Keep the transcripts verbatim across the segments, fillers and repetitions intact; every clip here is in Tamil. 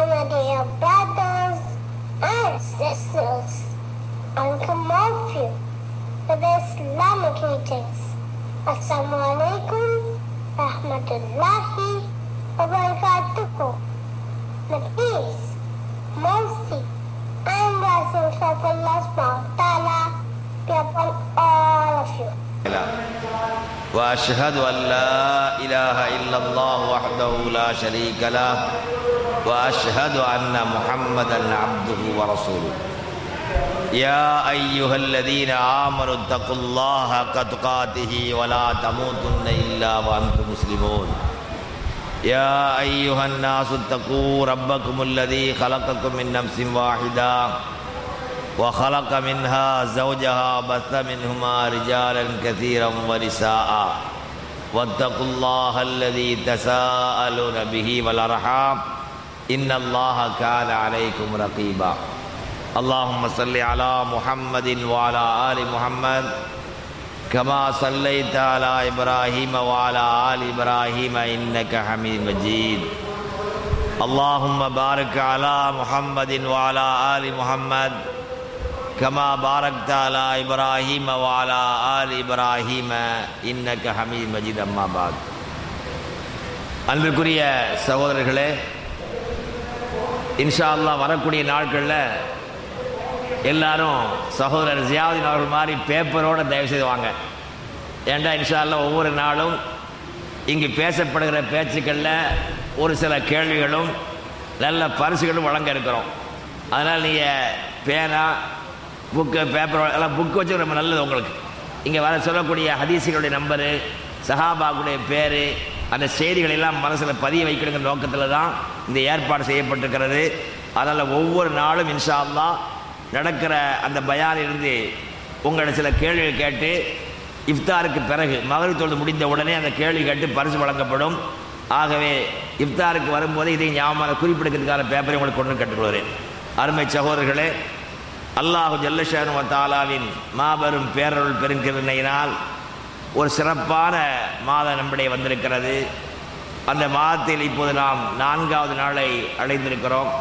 my dear brothers and sisters, and come of you to the Islamic greetings. Assalamu alaikum rahmatullahi wa barakatuh. The peace, mercy, and blessings of Allah subhanahu wa ta'ala be upon all of you. وأشهد أن لا إله إلا الله وحده لا شريك له وأشهد أن محمدا عبده ورسوله يا أيها الذين آمنوا اتقوا الله حق تقاته ولا تموتن إلا وأنتم مسلمون يا أيها الناس اتقوا ربكم الذي خلقكم من نفس واحدة وخلق منها زوجها بث منهما رجالا كثيرا ونساء واتقوا الله الذي تساءلون به والأرحام إن الله كان عليكم رقيبا اللهم صل على محمد وعلى آل محمد كما صليت على إبراهيم وعلى آل إبراهيم إنك حميد مجيد اللهم بارك على محمد وعلى آل محمد كما باركت على إبراهيم وعلى آل إبراهيم إنك حميد مجيد أما بعد அன்பிற்குரிய சகோதரர்களே, இன்ஷா அல்லாஹ் வரக்கூடிய நாட்களில் எல்லாரும் சகோதரர் ஜியாவுதீன் அவர்கள் மாதிரி பேப்பரோடு தயவு செய்து வாங்க. ஏண்டா இன்ஷா அல்லாஹ் ஒவ்வொரு நாளும் இங்கு பேசப்படுகிற பேச்சுக்களில் ஒரு சில கேள்விகளும் நல்ல பரிசுகளும் வழங்க இருக்கிறோம். அதனால் நீங்கள் பேனா புக்கு பேப்பர் எல்லாம் புக்கு வச்சு ரொம்ப நல்லது. உங்களுக்கு இங்கே வர சொல்லக்கூடிய ஹதீஸுகளுடைய நம்பரு, சஹாபாக்குடைய பேர், அந்த செய்திகள் எல்லாம் மனசில் பதிய வைக்கணுங்கிற நோக்கத்தில் தான் இந்த ஏற்பாடு செய்யப்பட்டிருக்கிறது. அதனால் ஒவ்வொரு நாளும் இன்ஷா அல்லாஹ் நடக்கிற அந்த பயானிலிருந்து உங்களோட சில கேள்விகள் கேட்டு இஃப்தாருக்கு பிறகு மகரிப் தொழுது முடிந்த உடனே அந்த கேள்வி கேட்டு பரிசு வழங்கப்படும். ஆகவே இஃப்தாருக்கு வரும்போது இதை ஞாபகம் குறிப்பிடுறதுக்கான பேப்பரை உங்களுக்கு கொண்டு கட்டுருவார். அருமை சகோதரர்களே, அல்லாஹு ஜல்லஷானு வ தஆலாவின் மாபெரும் பேரருள் பெருங்கருணையினால் ஒரு சிறப்பான மாதம் நம்முடைய வந்திருக்கிறது. அந்த மாதத்தில் இப்போது நாம் நான்காவது நாளை அடைந்திருக்கிறோம்.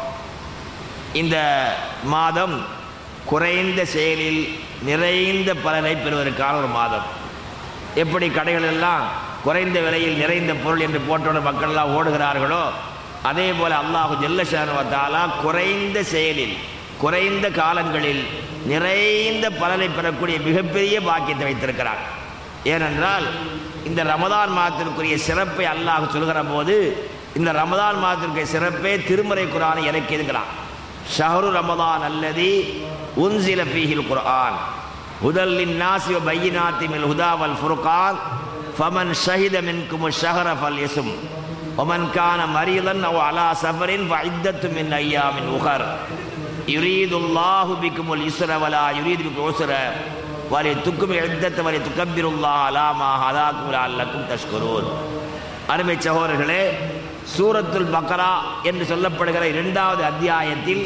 இந்த மாதம் குறைந்த செயலில் நிறைந்த பலனை பெறுவதற்கான ஒரு மாதம். எப்படி கடைகள் எல்லாம் குறைந்த விலையில் நிறைந்த பொருள் என்று போட்டோட மக்கள் எல்லாம் ஓடுகிறார்களோ, அதே போல அல்லாஹு ஜல்லஷானு வ தஆலா குறைந்த செயலில் குறைந்த காலங்களில் நிறைந்த பலனை பெறக்கூடிய மிகப்பெரிய பாக்கியத்தை வைத்திருக்கிறார். ஏனென்றால் இந்த ரமதான் மாதத்திற்குரிய சிறப்பை அல்லாஹ் சொல்கிற போது இந்த ரமதான் மாதத்திற்குரிய சிறப்பை திருமறை குர்ஆனை இறக்கியிருக்கிறான். ஷஹ்ரு ரமதான் அல்லதி உன்சில ஃபீஹில் குர்ஆன் ஹுதல் லின்னாஸி வ பையினாத்தி மினல் ஹுதா வல் ஃபுர்கான் ஃபமன் ஷஹித மின்கும் ஷஹர ஃபல்யஸும் வமன் கான மரீதன் அவ் அலா ஸஃபரின் ஃபஇத்தத்து மின் அய்யாமின் உஹர் யுரீதுல்லாஹு பிக்குமுல் யுஸ்ர வலா யுரீது பிக்குல் உஸ்ர வலிதுக்கும் இத்தத்த வலிதுக்கப்பிருல்லாஹ் அலா மா ஹதாக்கும் லஅல்லக்கும் தஷ்குரூன். அருமை சகோதரர்களே, சூரத்துல் பக்ரா என்று சொல்லப்படுகிற இரண்டாவது அத்தியாயத்தில்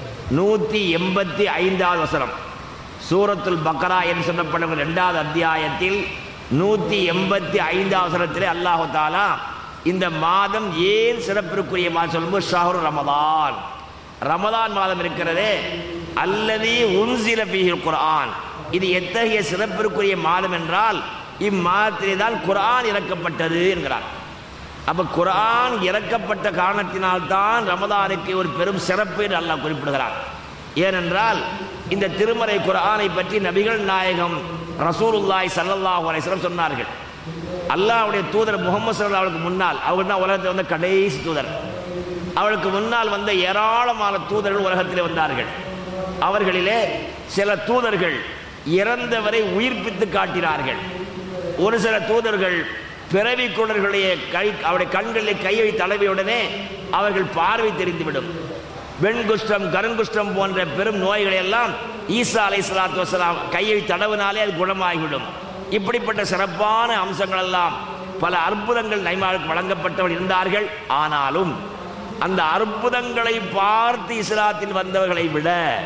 நூற்றி எண்பத்தி ஐந்தாவது வசனம். சூரத்துல் பக்ரா என்று சொல்லப்படுகிற இரண்டாவது அத்தியாயத்தில் நூற்றி எண்பத்தி ஐந்தாவது வசனத்திலே அல்லாஹு தஆலா இந்த மாதம் ஏன் சிறப்பிற்குரிய மாதம் சொல்லும்போது ஷஹ்ரு ரமதான், ரமதான் மாதம் இருக்கிறதே, அல்லதி உன்சில ஃபீஹில் குர்ஆன், இது எத்தகைய சிறப்பிற்குரிய மாதம் என்றால் இம்மாதத்திலே தான் குர்ஆன் இறக்கப்பட்டது என்கிறார். அப்ப குர்ஆன் இறக்கப்பட்ட காரணத்தினால்தான் ரமதானுக்கு ஒரு பெரும் சிறப்பு என்று அல்லாஹ் குறிப்பிடுகிறார். ஏனென்றால் இந்த திருமறை குர்ஆனை பற்றி நபிகள் நாயகம் ரசூலுல்லாஹி ஸல்லல்லாஹு அலைஹி வஸல்லம் சொன்னார்கள். அல்லாஹ்வுடைய தூதர் முஹம்மது ஸல்லல்லாஹு அலைஹி வஸல்லம் முன்னால், அவர் தான் உலகத்தில் வந்த கடைசி தூதர், அவருக்கு முன்னால் வந்த ஏராளமான தூதர்கள் உலகத்தில் வந்தார்கள். அவர்களிலே சில தூதர்கள் இறந்தவரை உயிர்ப்பித்து காட்டினார்கள். ஒரு சில தூதர்கள் பிறவி குழந்தைகளுடைய கை அவருடைய கண்களில் கையை தடவியுடனே அவர்கள் பார்வை தெரிந்துவிடும். வெண்குஷ்டம், கருங்குஷ்டம் போன்ற பெரும் நோய்களை எல்லாம் ஈசா அலைஹிஸ்ஸலாத்து வஸலாம் கையை தடவினாலே அது குணமாகிவிடும். இப்படிப்பட்ட சிறப்பான அம்சங்கள் எல்லாம் பல அற்புதங்கள் நபிமார்களுக்கு வழங்கப்பட்டவர்கள் இருந்தார்கள். ஆனாலும் அந்த அற்புதங்களை பார்த்து இஸ்லாத்தில் வந்தவர்களை விட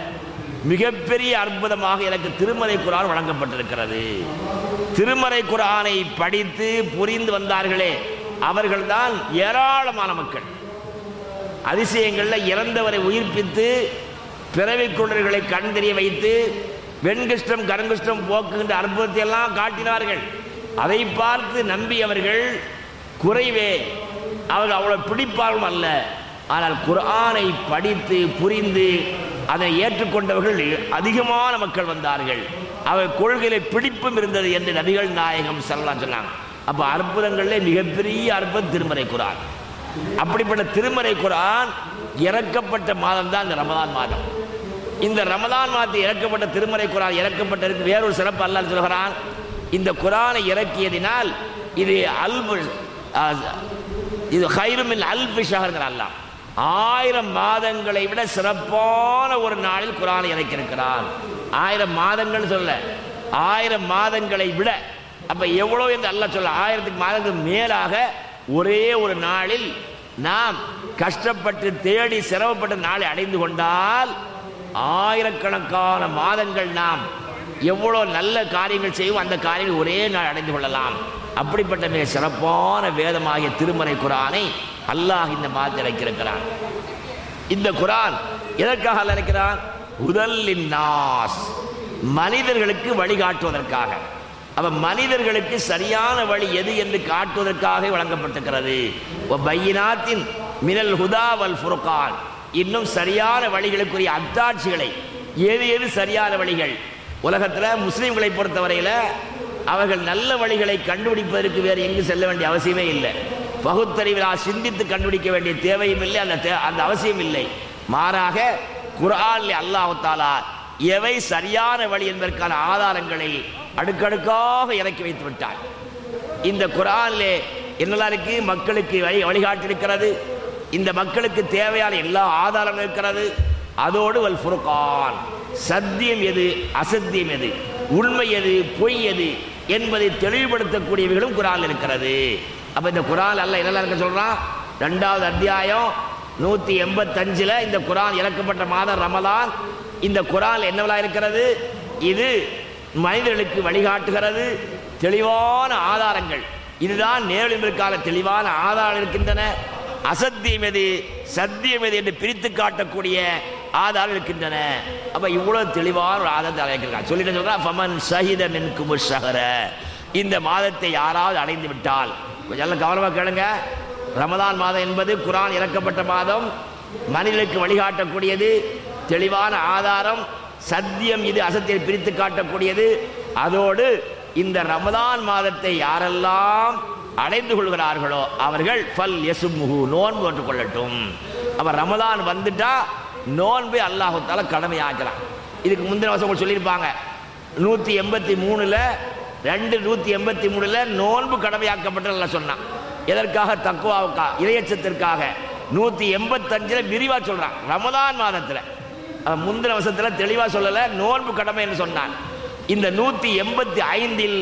மிகப்பெரிய அற்புதமாக எனக்கு திருமறை குர்ஆன் வழங்கப்பட்டிருக்கிறது. திருமறை குர்ஆனை படித்து புரிந்து வந்தார்களே, அவர்கள்தான் ஏராளமான மக்கள். அதிசயங்கள்ல இறந்தவரை உயிர்ப்பித்து பிறவி குருடர்களை கண் தெரிய வைத்து வெண்குஷ்டம் கருங்குஷ்டம் போக்குகின்ற அற்புதத்தை எல்லாம் காட்டினார்கள். அதை பார்த்து நம்பியவர்கள் குறைவே, அவர்கள் அவ்வளவு பிடிப்பார்கள் அல்ல. ஆனால் குர்ஆனை படித்து புரிந்து அதை ஏற்றுக்கொண்டவர்கள் அதிகமான மக்கள் வந்தார்கள். அவர் கொள்கையிலே பிடிப்பும் இருந்தது என்று நபிகள் நாயகம் ஸல்லல்லாஹு அலைஹி சொன்னாங்க. அப்ப அற்புதங்களிலே மிகப்பெரிய அற்புதம் திருமறை குர்ஆன். அப்படிப்பட்ட திருமறை குர்ஆன் இறக்கப்பட்ட மாதம் தான் இந்த ரமலான் மாதம். இந்த ரமலான் மாதத்தில் இறக்கப்பட்ட திருமறை குர்ஆன் இறக்கப்பட்டதற்கு வேறொரு சிறப்பு அல்லாஹ் சொல்கிறான். இந்த குர்ஆனை இறக்கியதினால் இது அல்பு இது ஹைரு மின் அல்ஃபி ஷஹர் அல்லாஹ் ஆயிரம் மாதங்களை விட சிறப்பான ஒரு நாளில் குர்ஆனை இறக்கியிருக்கிறான். ஆயிரம் மாதங்கள் சொல்ல, ஆயிரம் மாதங்களை விட. அப்ப எவ்வளவு என்று அல்லாஹ் சொல்ல, ஆயிரத்துக்கு மாதங்களுக்கு மேலாக ஒரே ஒரு நாளில் நாம் கஷ்டப்பட்டு தேடி சிரமப்பட்ட நாளை அடைந்து கொண்டால் ஆயிரக்கணக்கான மாதங்கள் நாம் எவ்வளவு நல்ல காரியங்கள் செய்வோம் அந்த காரியங்கள் ஒரே நாள் அடைந்து கொள்ளலாம். அப்படிப்பட்ட மிக சிறப்பான வேதமாகிய திருமறை குர்ஆனை அல்லாஹ் இந்த மாதத்தில் இறக்கியிருக்கிறான். இந்த குர்ஆன் எதற்காக அல்லாஹ் இறக்கிறான்? ஹுதல் நாஸ், மனிதர்களுக்கு வழிகாட்டுவதற்காக. அவ மனிதர்களுக்கு சரியான வழி எது என்று காட்டுவதற்காக வழங்கப்பட்டிருக்கிறது. பையினாத்தின் மினல் ஹுதா வல் ஃபுர்கான், இன்னும் சரியான வழிகளுக்குரிய அத்தாட்சிகளை, எது எது சரியான வழிகள். உலகத்தில் முஸ்லீம்களை பொறுத்தவரையில் அவர்கள் நல்ல வழிகளை கண்டுபிடிப்பதற்கு வேறு எங்கு செல்ல வேண்டிய அவசியமே இல்லை. பகுத்தறிவினால் சிந்தித்து கண்டுபிடிக்க வேண்டிய தேவையும் இல்லை, அந்த அந்த அவசியம் இல்லை. மாறாக குர்ஆனில் அல்லாஹ் தஆலா எவை சரியான வழி என்பதற்கான ஆதாரங்களை அடுக்கடுக்காக இறக்கி வைத்து விட்டார். இந்த குர்ஆனிலே என்னெல்லாம் இருக்கு? மக்களுக்கு வழி வழிகாட்டி இருக்கிறது. இந்த மக்களுக்கு தேவையான எல்லா ஆதாரங்களும் இருக்கிறது. அதோடு வல் ஃபுர்கான், சத்தியம் எது அசத்தியம் எது, உண்மை எது பொய் எது என்பதை தெளிவுபடுத்தக்கூடியவர்களும் குர்ஆனில் இருக்கிறது. அப்ப இந்த குர்ஆன் அல்லாஹ் என்னெல்லாம் இருக்க சொல்றான்? ரெண்டாவது அத்தியாயம் நூத்தி எண்பத்தி அஞ்சுல இந்த குர்ஆன் இறக்கப்பட்ட மாதம் ரமலான். இந்த குர்ஆன் என்னவெல்லாம் இருக்கிறது? இது மனிதர்களுக்கு வழிகாட்டுகிறது. தெளிவான ஆதாரங்கள், இதுதான் நேர்மைக்கான தெளிவான ஆதாரம் இருக்கின்றன. அசத்தியம் எது சத்தியம் எது என்று பிரித்து காட்டக்கூடிய ஆதாரம் இருக்கின்றன. அப்ப இவ்வளவு தெளிவான ஒரு ஆதாரத்தை அழைக்கிறார். சொல்லிட்டு சொல்றா, ஃபமன் ஷஹித மின்கும் ஷஹர, இந்த மாதத்தை யாராவது அடைந்து விட்டால், கொஞ்சம் கவனமாக கேளுங்க. ரமலான் மாதம் என்பது குர்ஆன் இறக்கப்பட்ட மாதம், மனிதனுக்கு வழிகாட்டக்கூடியது, தெளிவான ஆதாரம், சத்தியம் இது அசத்தியம் பிரித்து காட்டக்கூடியது. அதோடு இந்த ரமலான் மாதத்தை யாரெல்லாம் அடைந்து கொள்கிறார்களோ அவர்கள் ஃபல் யசுமுஹு, நோன்பு நோற்றுக் கொள்ளட்டும். அப்ப ரமலான் வந்துட்டா நோன்பை அல்லாஹ் தஆலா கடமையாக்கலாம். இதுக்கு முந்தின வருஷம் சொல்லியிருப்பாங்க, நூத்தி எண்பத்தி மூணுல ரெண்டு நூத்தி எண்பத்தி மூணுல நோன்பு கடமையாக்கப்பட்டு அல்லாஹ் சொன்னான். எதற்காக? தக்வாவுக்கா, இறையச்சத்திற்காக. நூத்தி எண்பத்தி அஞ்சுல விரிவா சொல்றான். ரமலான் மாதத்துல முந்தின வருஷத்துல தெளிவா சொல்லல, நோன்பு கடமை என்று சொன்னான். இந்த நூத்தி எண்பத்தி ஐந்தில்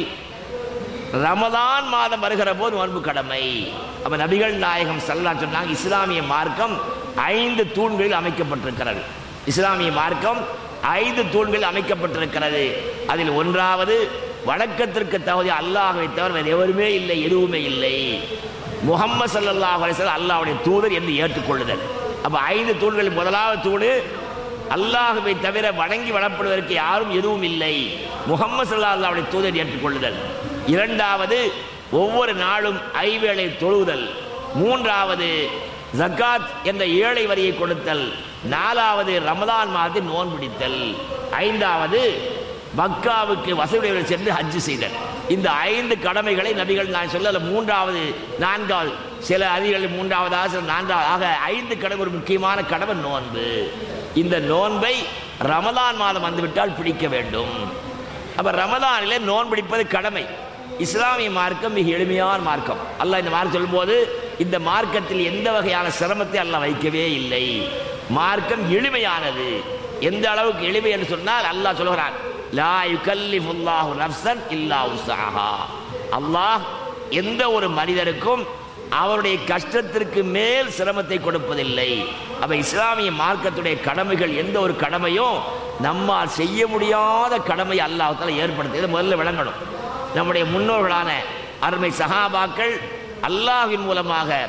ரமலான் மாதம் வருகிற போது நோன்பு கடமை. அப்ப நபிகள் நாயகம் ஸல்லல்லாஹு அலைஹி சொன்னாங்க, இஸ்லாமிய மார்க்கம் ஐந்து தூண்களில் அமைக்கப்பட்டிருக்கிறது. இஸ்லாமிய மார்க்கம் ஐந்து தூண்களில் அமைக்கப்பட்டிருக்கிறது. அதில் ஒன்றாவது வணக்கத்திற்கு தகுதி அல்லாஹ்வை தவிர வேறு எவருமே இல்லை, எதுவுமே இல்லை. முஹம்மது ஸல்லல்லாஹு அலைஹி வஸல்லம் அல்லாஹ்வுடைய தூதர் என்று ஏற்றுக்கொள்ளுதல். அப்ப ஐந்து தூண்களில் முதலாவது தூணு அல்லாஹ்வை தவிர வணங்கி வணப்படுவதற்கு யாரும் எதுவும் இல்லை, முஹம்மது ஸல்லல்லாஹு அலைஹி வஸல்லம் தூதர் ஏற்றுக்கொள்ளுதல். இரண்டாவது ஒவ்வொரு நாளும் ஐவேளை தொழுதல். மூன்றாவது ஜகாத் என்ற ஏழை வரியை கொடுத்தல். நாலாவது ரமலான் மாதத்தில் நோன்பு பிடித்தல். ஐந்தாவது மக்காவுக்கு வசதியுடன் சென்று ஹஜ் செய்தல். இந்த ஐந்து கடமைகளை நபிகள் நான் சொல்ல, மூன்றாவது நான்காவது சில அதிகள் மூன்றாவதாக சில நான்காவது ஆக ஐந்து கடமை. ஒரு முக்கியமான கடமை நோன்பு. இந்த நோன்பை ரமலான் மாதம் வந்துவிட்டால் பிடிக்க வேண்டும். அப்ப ரமலானிலே நோன்பு பிடிப்பது கடமை. இஸ்லாமிய மார்க்கம் மிக எளிமையான மார்க்கம். அல்லாஹ் இந்த மார்க்கம் சொல்லும்போது இந்த மார்க்கத்தில் எந்த வகையான சிரமத்தை அல்லாஹ் வைக்கவே இல்லை. மார்க்கம் எளிமையானது. எந்த அளவுக்கு எளிமை என்று சொன்னால் அல்லாஹ் சொல்கிறான், லா யுகல்லிஃபுல்லாஹு நஃப்ஸன் இல்லா உஸ்ஸாஹா. அல்லாஹ் எந்த ஒரு மனிதருக்கும் அவருடைய கஷ்டத்திற்கு மேல் சிரமத்தை கொடுப்பதில்லை. அப்ப இஸ்லாமிய மார்க்கத்துடைய கடமைகள் எந்த ஒரு கடமையும் நம்மால் செய்ய முடியாத கடமை அல்லாஹ் தஆலா ஏற்படுத்தியது முதல்ல விளங்கணும். நம்முடைய முன்னோர்களான அருமை சஹாபாக்கள் அல்லாஹ்வின் மூலமாக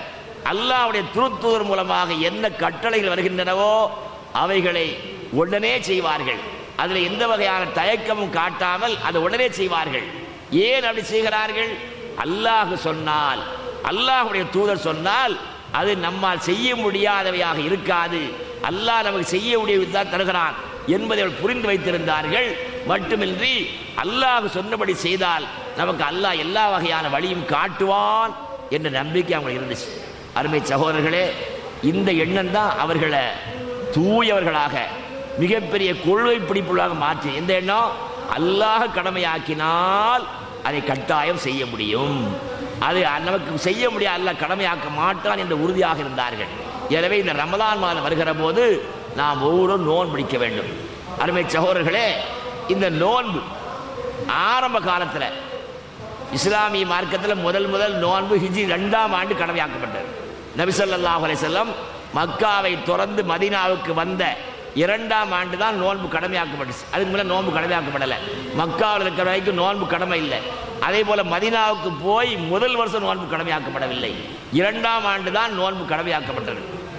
அல்லாஹ்வுடைய திருத்தூதர் மூலமாக என்ன கட்டளைகள் வருகின்றனவோ அவைகளை உடனே செய்வார்கள். அதில் எந்த வகையான தயக்கமும் காட்டாமல் அதை உடனே செய்வார்கள். ஏன் அப்படி செய்கிறார்கள்? அல்லாஹ் சொன்னால், அல்லாஹ்வுடைய தூதர் சொன்னால் அது நம்மால் செய்ய முடியாதவையாக இருக்காது. அல்லாஹ் நமக்கு செய்ய முடியதான் தருகிறான் என்பதை அவர்கள் புரிந்து வைத்திருந்தார்கள். மட்டுமின்றி அல்லாஹ் சொன்னபடி செய்தால் நமக்கு அல்லாஹ் எல்லா வகையான வழியும் காட்டுவான் என்ற நம்பிக்கை அவங்களுக்கு இருந்துச்சு. அருமை சகோதரர்களே, இந்த எண்ணம் தான் அவர்களை தூயவர்களாக மிகப்பெரிய கொள்கை பிடிப்புள்ளாக மாற்றி. இந்த எண்ணம் அல்லாஹ் கடமையாக்கினால் அதை கட்டாயம் செய்ய முடியும், அது நமக்கு செய்ய முடியாது, அல்லாஹ் கடமையாக்க மாட்டான் என்ற உறுதியாக இருந்தார்கள். எனவே இந்த ரமலான் மாதம் வருகிற போது நாம் ஒவ்வொருவரும் நோன்பு பிடிக்க வேண்டும். அருமை சகோதரர்களே, இந்த நோன்பு ஆரம்ப காலத்தில் இஸ்லாமிய மார்க்கத்தில் முதல் முதல் நோன்பு ஹிஜ்ரி ரெண்டாம் ஆண்டு கடமையாக்கப்பட்டது. நபி ஸல்லல்லாஹு அலைஹி வஸல்லம் மக்காவை தொடர்ந்து மதீனாவுக்கு வந்த இரண்டாம் ஆண்டு தான் நோன்பு கடமையாக்கப்பட்டுச்சு. அதுக்கு மேலே நோன்பு கடமையாக்கப்படலை. மக்காவில் இருக்கிற வரைக்கும் நோன்பு கடமை இல்லை. அதே போல மதீனாவுக்கு போய் முதல் வருஷம் நோன்பு கடமையாக்கப்படவில்லை. இரண்டாம் ஆண்டு தான் நோன்பு கடமையாக்கப்பட்டது.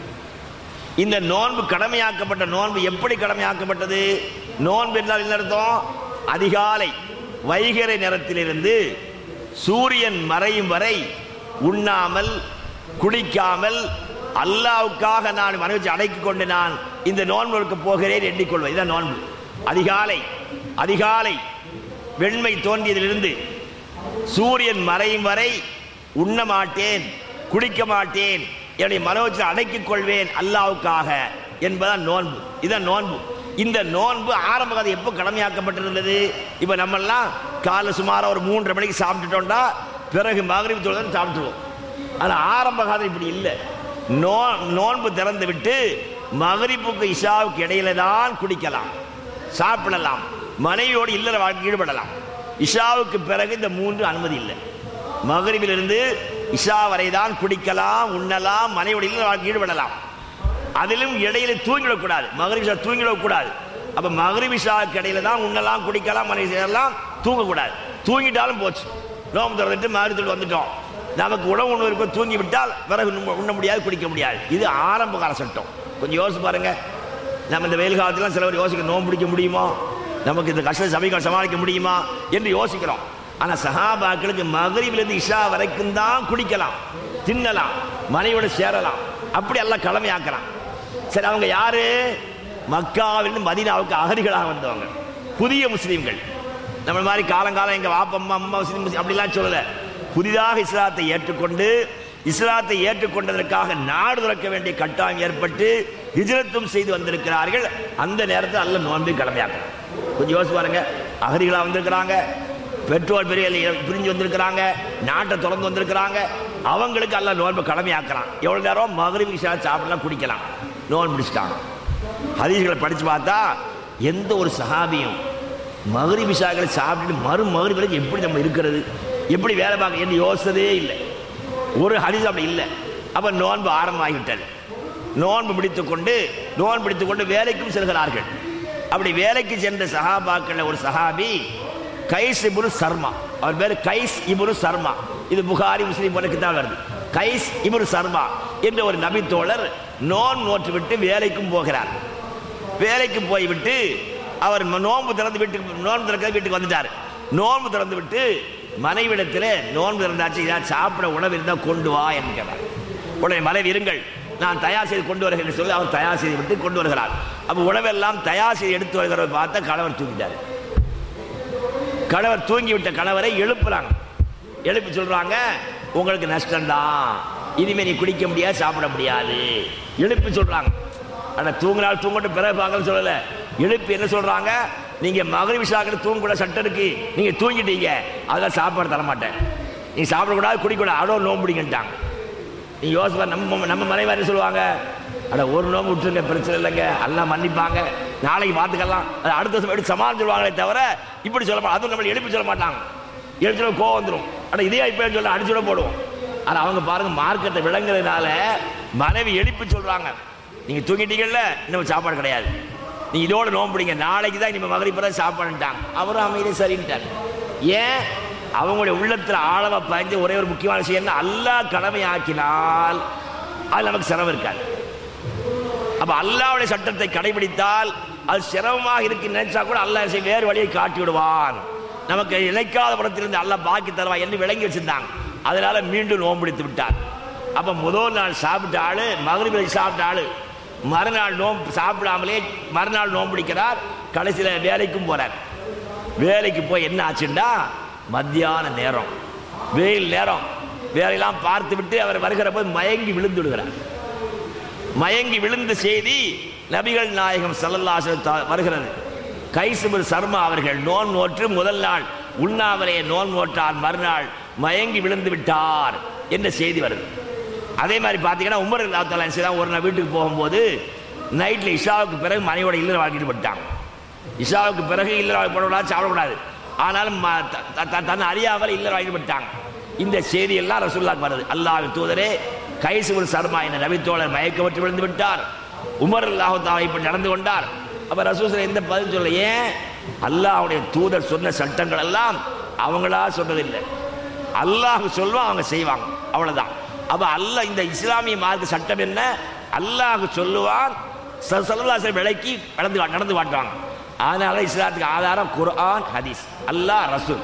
இந்த நோன்பு கடமையாக்கப்பட்ட நோன்பு எப்படி கடமையாக்கப்பட்டது? நோன்பு என்றால் என்ன அர்த்தம்? அதிகாலை வைகறை நேரத்திலிருந்து சூரியன் மறையும் வரை உண்ணாமல் குடிக்காமல் அல்லாஹ்வுக்காக நான் மனதை அடக்கிக் கொண்டு நான் இந்த நோன்புக்கு போகிறேன் எண்ணிக்கொள்வது. இதான் நோன்பு. அதிகாலை அதிகாலை வெண்மை தோன்றியதிலிருந்து சூரியன் மறையும் வரை உண்ண மாட்டேன், குடிக்க மாட்டேன், என்னுடைய மனோஜை அடக்கிக் கொள்வேன் அல்லாஹ்வுக்காக என்பதான் நோன்பு. இதான் நோன்பு. இந்த நோன்பு ஆரம்ப காலம் எப்போ கடமையாக்கப்பட்டிருந்தது? இப்போ நம்மெல்லாம் காலை சுமார் ஒரு மூன்றரை மணிக்கு சாப்பிட்டுட்டோம்டா பிறகு மகரிப் தொழுது சாப்பிட்டுருவோம். ஆனால் ஆரம்ப காலம் இப்படி இல்லை. நோ நோன்பு திறந்து விட்டு மகரிப்புக்கு இஷாவுக்கு இடையில தான் குடிக்கலாம், சாப்பிடலாம், மனைவியோடு இல்லற வாழ்க்கை ஈடுபடலாம். இஷாவுக்கு பிறகு இந்த மூன்று அனுமதி இல்லை. மகரிபிலிருந்து இஷா வரை தான் குடிக்கலாம், உண்ணலாம், மனைவியோடு இல்லற வாழ்க்கை ஈடுபடலாம். அதிலும் இடையில தூங்கிடக்கூடாது. மகரிப் இஷா தூங்கிடக்கூடாது. அப்ப மகரிப் இஷாவுக்கு இடையில தான் உண்ணலாம், குடிக்கலாம், மனைவி செய்யலாம், தூங்கக்கூடாது. தூங்கிட்டாலும் போச்சு. நோம்பு திறந்துட்டு மகரிப் வந்துட்டோம், நமக்கு உணவு உணவு இருக்கும், தூங்கி விட்டால் பிறகு உண்ண முடியாது, குடிக்க முடியாது. இது ஆரம்ப கால சட்டம். கொஞ்சம் யோசிச்சு பாருங்க. நம்ம இந்த வெயில் காலத்தில் சிலவர் யோசிக்க நோம்பு பிடிக்க முடியுமா, நமக்கு இந்த கஷ்ட சபைகள் சமாளிக்க முடியுமா என்று யோசிக்கிறோம். ஆனால் சஹாபாக்களுக்கு மகரிபிலிருந்து இஷா வரைக்கும் தான் குடிக்கலாம், தின்னலாம், மனைவியோட சேரலாம். அப்படி எல்லாம் கடமையாக்கலாம். சரி, அவங்க யாரு? மக்காவிலிருந்து மதீனாவுக்கு அகதிகளாக வந்தவங்க, புதிய முஸ்லீம்கள். நம்ம மாதிரி காலங்காலம் எங்க வாப்பம்மா அம்மா முஸ்லீம் அப்படிலாம் சொல்லல. புதிதாக இஸ்லாத்தை ஏற்றுக்கொண்டு இஸ்லாத்தை ஏற்றுக்கொண்டதற்காக நாடு துறக்க வேண்டிய கட்டாயம் ஏற்பட்டு ஹிஜ்ரத்தும் செய்து வந்திருக்கிறார்கள். அந்த நேரத்தில் அல்ல நோன்பை கடமையாக்கலாம். கொஞ்சம் யோசிச்சு பாருங்க. அகதிகளாக வந்திருக்கிறாங்க, பெற்றோர் பெரிய பிரிஞ்சு வந்திருக்கிறாங்க, நாட்டை தொடர்ந்து வந்திருக்கிறாங்க. அவங்களுக்கு அல்ல நோன்பை கடமையாக்கலாம். எவ்வளவு நேரம்? மகரிப் இஷா சாப்பிடலாம், குடிக்கலாம், நோன்பு பிடிச்சிட்டாங்க. ஹதீஸ்களை படிச்சு பார்த்தா எந்த ஒரு சஹாபியும் மகரிப் இஷாக்களை சாப்பிட்டு மறு மகரிப் வரைக்கும் எப்படி நம்ம இருக்கிறது, எப்படி வேலை பார்க்க என்று யோசித்ததே இல்லை. ஒரு ஹதீஸ் அப்படி இல்லை. அப்ப நோன்பு ஆரம்பமாகிவிட்டது. நோன்பு பிடித்துக் கொண்டு நோன்பு பிடித்துக் கொண்டு வேலைக்கும் செல்கிறார்கள். அப்படி வேலைக்கு சென்ற சஹாபாக்கள் ஒரு சஹாபி கைஸ் இப்னு சர்மா, அவர் பேர் கைஸ் இப்னு சர்மா. இது புகாரி முஸ்லிம் போல கிதாபில் வருது. கைஸ் இப்னு சர்மா என்ற ஒரு நபி தோழர் நோன்பு நோற்று விட்டு வேலைக்கும் போகிறார். வேலைக்கு போய்விட்டு அவர் நோன்பு திறந்து வீட்டுக்கு நோன்பு திறக்க வீட்டுக்கு வந்துட்டார். நோன்பு திறந்து விட்டு மனைவிடத்தில் நோன்பு திறந்தாச்சு, இதான் சாப்பிட உணவு இருந்தால் கொண்டு வா என்று கேட்டார். உடனே மனைவி இருங்கள், நான் தயார் செய்து கொண்டு வருகிறேன் சொல்லி அவர் தயார் செய்து விட்டு கொண்டு வருகிறார். அப்போ உணவெல்லாம் தயார் செய்து எடுத்து வருகிறத பார்த்தா கணவர் தூங்கிட்டார். கணவர் தூங்கிவிட்ட கணவரை எழுப்புறாங்க. எழுப்பி சொல்றாங்க, உங்களுக்கு நஷ்டம்தான், இனிமே நீ குடிக்க முடியாது, சாப்பிட முடியாது. எழுப்பி சொல்றாங்க. ஆனால் தூங்கினால் தூங்கட்டும், பிறகு பார்க்கல சொல்லல. எழுப்பி என்ன சொல்றாங்க? நீங்க மகரிப் இஷாக்கு தூங்கக்கூட சட்டம் இருக்கு, நீங்க தூங்கிட்டீங்க, அதெல்லாம் சாப்பாடு தரமாட்டேன், நீங்க சாப்பிடக்கூடாது, குடிக்கூடாது, அடோ நோம்பு பிடிக்கிட்டாங்க. நீ யோசிப்பா, நம்ம நம்ம மனைவி என்ன சொல்லுவாங்க? அட ஒரு நோம்பு விட்டுருங்க, பிரச்சனை இல்லைங்க, எல்லாம் மன்னிப்பாங்க, நாளைக்கு பார்த்துக்கலாம், அது அடுத்த வருஷம் எப்படி சமாளிச்சு சொல்லுவாங்களே தவிர இப்படி சொல்ல மாட்டாங்க. அதுவும் நம்மளை எழுப்பி சொல்ல மாட்டாங்க. எழுத்துல கோவம் வந்துடும். ஆனால் இதே இப்போ சொல்ல அடிச்சுட போடுவோம். ஆனால் அவங்க பாருங்க, மார்க்கத்தை விளங்குறதுனால மனைவி எழுப்பி சொல்றாங்க, நீங்க தூங்கிட்டீங்கல்ல, இன்னும் சாப்பாடு கிடையாது, நீ இதோட நோம்பிடிங்க, நாளைக்கு தான் இனிமே மகரிப் தான் சாப்பாடுட்டாங்க. அவரும் அமைதியை சரின்ட்டார். ஏன்? அவங்களுடைய உள்ளத்தில் ஆழமா பதிஞ்ச ஒரே ஒரு முக்கியமான விஷயம் என்ன? அல்லாஹ் கடமையாக்கினால் அது நமக்கு சிரமம் இருக்காது. அப்ப அல்லாஹ்வுடைய சட்டத்தை கடைபிடித்தால் அது சிரமமாக இருக்கு நினைச்சா கூட அல்லாஹ் வேறு வழியை காட்டி விடுவான். நமக்கு இணைக்காத படத்திலிருந்து அல்லாஹ் பாக்கி தருவான் என்று விளங்கி வச்சிருந்தாங்க. அதனால மீண்டும் நோன்பு விட்டார். அப்ப முதல் நாள் சாப்பிட்ட ஆளு மகரிபை சாப்பிட்ட ஆளு மறுநாள் நோம்பு சாப்பிடாமலே மறுநாள் நோன்பு பிடிக்கிறார். கடைசியில் வேலைக்கும் போறார். வேலைக்கு போய் என்ன ஆச்சுண்டா மத்தியான நேரம் வெயில் நேரம் வேலையெல்லாம் பார்த்து விட்டு அவர் வருகிற போது மயங்கி விழுந்து விடுகிறார். மயங்கி விழுந்த செய்தி நபிகள் நாயகம் ஸல்லல்லாஹு அலைஹி வஸல்லம் வருகிறது. கைசுபுர் சர்மா அவர்கள் நோன் நோற்று முதல் நாள் உண்ணாமலே நோன் நோற்றார், மறுநாள் மயங்கி விழுந்து விட்டார் என்ற செய்தி வருது. அதே மாதிரி பார்த்தீங்கன்னா உமர் ரலியல்லாஹு அன்ஹு ஒரு நாள் வீட்டுக்கு போகும்போது நைட்டில் இஷாவுக்கு பிறகு மனைவியோட இல்லற வாழ்க்கைட்டு போட்டாங்க. இஷாவுக்கு பிறகு இல்லற வாழ்க்கை போடக்கூடாது, சாப்பிடக்கூடாது. ஆனாலும் தன்னை அறியாமல் இல்லற வாழ்க்கை போட்டாங்க. இந்த செய்தி எல்லாம் ரசூலுல்லாஹ்க்கு வருது. அல்லாஹ்வின் தூதரே கைசுபுர் சர்மா என்ற நபித்தோழர் மயக்கப்பட்டு விழுந்து விட்டார், உமர் ரலியல்லாஹு தஆலா இப்படி நடந்து கொண்டார். அப்ப ரசூல் எந்த பதில் சொல்ல, ஏன் அல்லாஹ்வுடைய தூதர் சொன்ன சட்டங்கள் எல்லாம் அவங்களா சொன்னதில்லை, அல்லாஹ் சொல்லுவான், அவங்க செய்வாங்க, அவ்வளவுதான். அப்ப அல்லாஹ் இந்த இஸ்லாமிய மார்க்க சட்டம் என்ன, அல்லாஹ் சொல்லுவான், ஸல்லல்லாஹு அலைஹி வஸல்லம் விளக்கி நடந்து நடந்து காட்டுவாங்க. அதனால இஸ்லாத்துக்கு ஆதாரம் குர்ஆன் ஹதீஸ், அல்லாஹ் ரசூல்.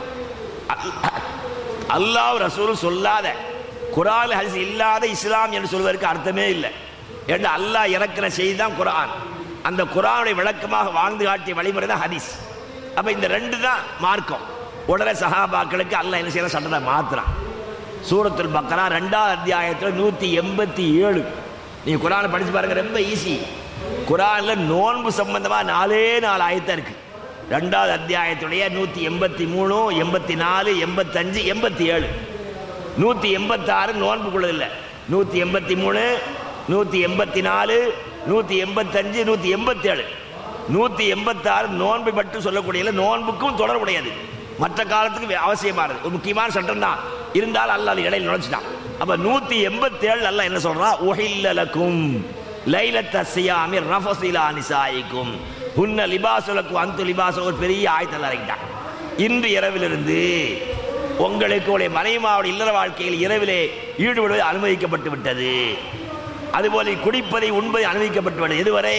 அல்லாஹ் ரசூல் சொல்லாத குர்ஆன் ஹதீஸ் இல்லாத இஸ்லாம் என்று சொல்வதற்கு அர்த்தமே இல்லை. ஏன்னா அல்லாஹ் இறக்கிற செய்தி தான் குர்ஆன். அந்த குர்ஆனுடைய விளக்கமாக வாழ்ந்து காட்டிய வழிமுறை தான் ஹதீஸ். அப்ப இந்த ரெண்டு தான் மார்க்கம். உடனே சஹாபாக்களுக்கு அல்லாஹ் என்ன செய்யற சட்டத்தை மாத்துறான். சூரத்துல் பக்ரா ரெண்டாவது அத்தியாயத்தில் நூத்தி எண்பத்தி ஏழு நீங்க குர்ஆனை படிச்சு பாருங்க, ரொம்ப ஈஸி. குர்ஆன்ல நோன்பு சம்பந்தமா நாலே நாலு ஆயத்தம் இருக்கு. ரெண்டாவது அத்தியாயத்துடைய நூத்தி எண்பத்தி மூணு எண்பத்தி நாலு எண்பத்தி அஞ்சு எண்பத்தி ஏழு நூத்தி எண்பத்தி ஆறு நோன்புக்குள்ளது இல்லை. நூத்தி எண்பத்தி மூணு நூத்தி எண்பத்தி நாலு நூத்தி எண்பத்தி அஞ்சு நூத்தி எண்பத்தி ஏழு நூத்தி எண்பத்தி ஆறு நோன்பு மட்டும் சொல்லக்கூடிய நோன்புக்கும் தொடர்புடையது, மற்ற காலத்துக்கு அவசியமானது, ஒரு முக்கியமான சட்டம் தான். இருந்தாலும் அல்லாஹ் இடையில் நுழைச்சிட்டான். அப்ப நூத்தி எண்பத்தி ஏழு அல்லாஹ் என்ன சொல்றான், உஹில்ல லக்கும் லைலத்த ஸியாமி ரஃபஸு இலா நிசாயிக்கும் ஹுன்ன லிபாஸு லக்கும் அன்து லிபாஸு, ஒரு பெரிய ஆயத்தில் இறங்கிட்டான். இன்று இரவிலிருந்து உங்களுக்கு உடைய மனைவிமாவுடைய இல்லற வாழ்க்கையில் இரவிலே ஈடுபடுவது அனுமதிக்கப்பட்டு விட்டது. அதுபோல குடிப்பதை உண்பதை அனுமதிக்கப்பட்டு விட்டது. இதுவரை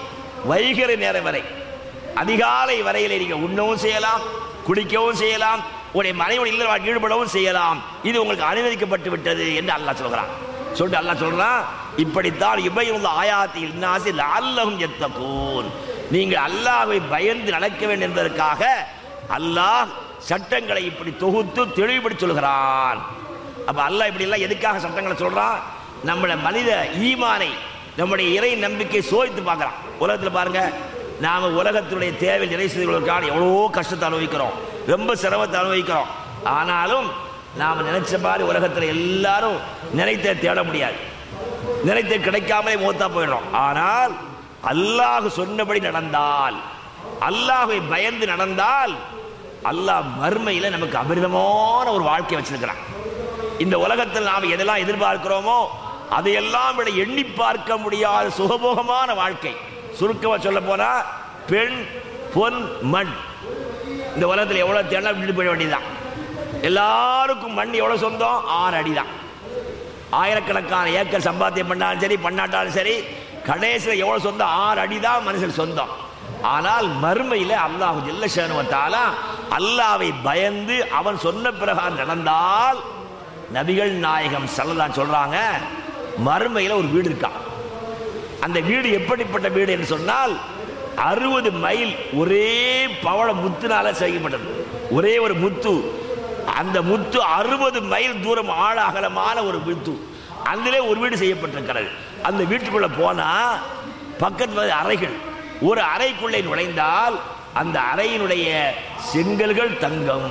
வைகறை நேரம் வரை, அதிகாலை வரையிலே நீங்க உண்ணவும் செய்யலாம், குடிக்கவும் செய்யலாம், உடைய மனைவியோட இல்லற வாழ்க்கை ஈடுபடவும் செய்யலாம். இது உங்களுக்கு அனுமதிக்கப்பட்டு விட்டது என்று அல்லாஹ் சொல்கிறான். சொல்லிட்டு அல்லாஹ் சொல்றான், இப்படித்தான் இபையுல் ஆயாத்தி லின்னாஸி லஅல்லஹும் யத்தகூன், நீங்கள் அல்லாஹ்வை பயந்து நடக்க வேண்டும் என்பதற்காக அல்லாஹ் சட்டங்களை இப்படி தொகுத்து தெளிவுபடுத்தி சொல்கிறான். அப்ப அல்லாஹ் இப்படி எல்லாம் எதுக்காக சட்டங்களை சொல்றான், நம்முடைய மனித ஈமானை, நம்முடைய இறை நம்பிக்கை சோதித்து பார்க்கிறான். உலகத்தில் பாருங்க, நாம உலகத்துடைய தேவை நிறைவு செய்வதற்கான எவ்வளவோ கஷ்டத்தை அனுபவிக்கிறோம், ரொம்ப சிரமத்தை அனுபவிக்கிறோம். ஆனாலும் நாம் நினைச்ச மாதிரி உலகத்தில் எல்லாரும் நினைத்த தேட முடியாது, நினைத்த கிடைக்காமலே மூத்தா போயிடும். ஆனால் அல்லாஹ் சொன்னபடி நடந்தால், அல்லாஹ்வை பயந்து நடந்தால், அல்லாஹ் மறுமையில நமக்கு அமிர்தமான ஒரு வாழ்க்கை வச்சிருக்கிறான். இந்த உலகத்தில் நாம் எதெல்லாம் எதிர்பார்க்கிறோமோ அதையெல்லாம் விட எண்ணி பார்க்க முடியாத சுகபோகமான வாழ்க்கை. சுருக்கமாக சொல்ல போனா பெண் பொன் மண், இந்த உலகத்தில் எவ்வளவு தேடலாம் விட்டுட்டு போயிட வேண்டியதுதான். எல்லாருக்கும் மண் எவ்வளவு சொந்தம், ஆறு அடிதான். ஆயிரக்கணக்கான ஏக்கர் சம்பாத்தியம் பண்ணாலும் சரி பண்ணாட்டாலும் சரி, கணேசில் எவ்வளவு சொந்தம், ஆறு அடிதான் மனுஷன் சொந்தம். ஆனால் மறுமையில அல்லாஹ் ஜல்ல ஷானு வ தஆலா அல்லாஹ்வை பயந்து அவன் சொன்ன பிரகாரம் நடந்தால், நபிகள் நாயகம் ஸல்லல்லாஹு சொல்றாங்க, மறுமையில ஒரு வீடு இருக்கா. அந்த வீடு எப்படிப்பட்ட வீடு என்று சொன்னால், அறுபது மைல் ஒரே பவள முத்துனால செய்யப்பட்டது. ஒரே ஒரு முத்து, அந்த முத்து அறுபது மைல் தூரம் ஆழ அகலமான ஒரு முத்து, அதிலே ஒரு வீடு செய்யப்பட்டிருக்கிறது. அந்த வீட்டுக்குள்ள போனா பக்கத்து அறைகள், ஒரு அறைக்குள்ளே நுழைந்தால் அந்த அறையினுடைய செங்கல்கள் தங்கம்,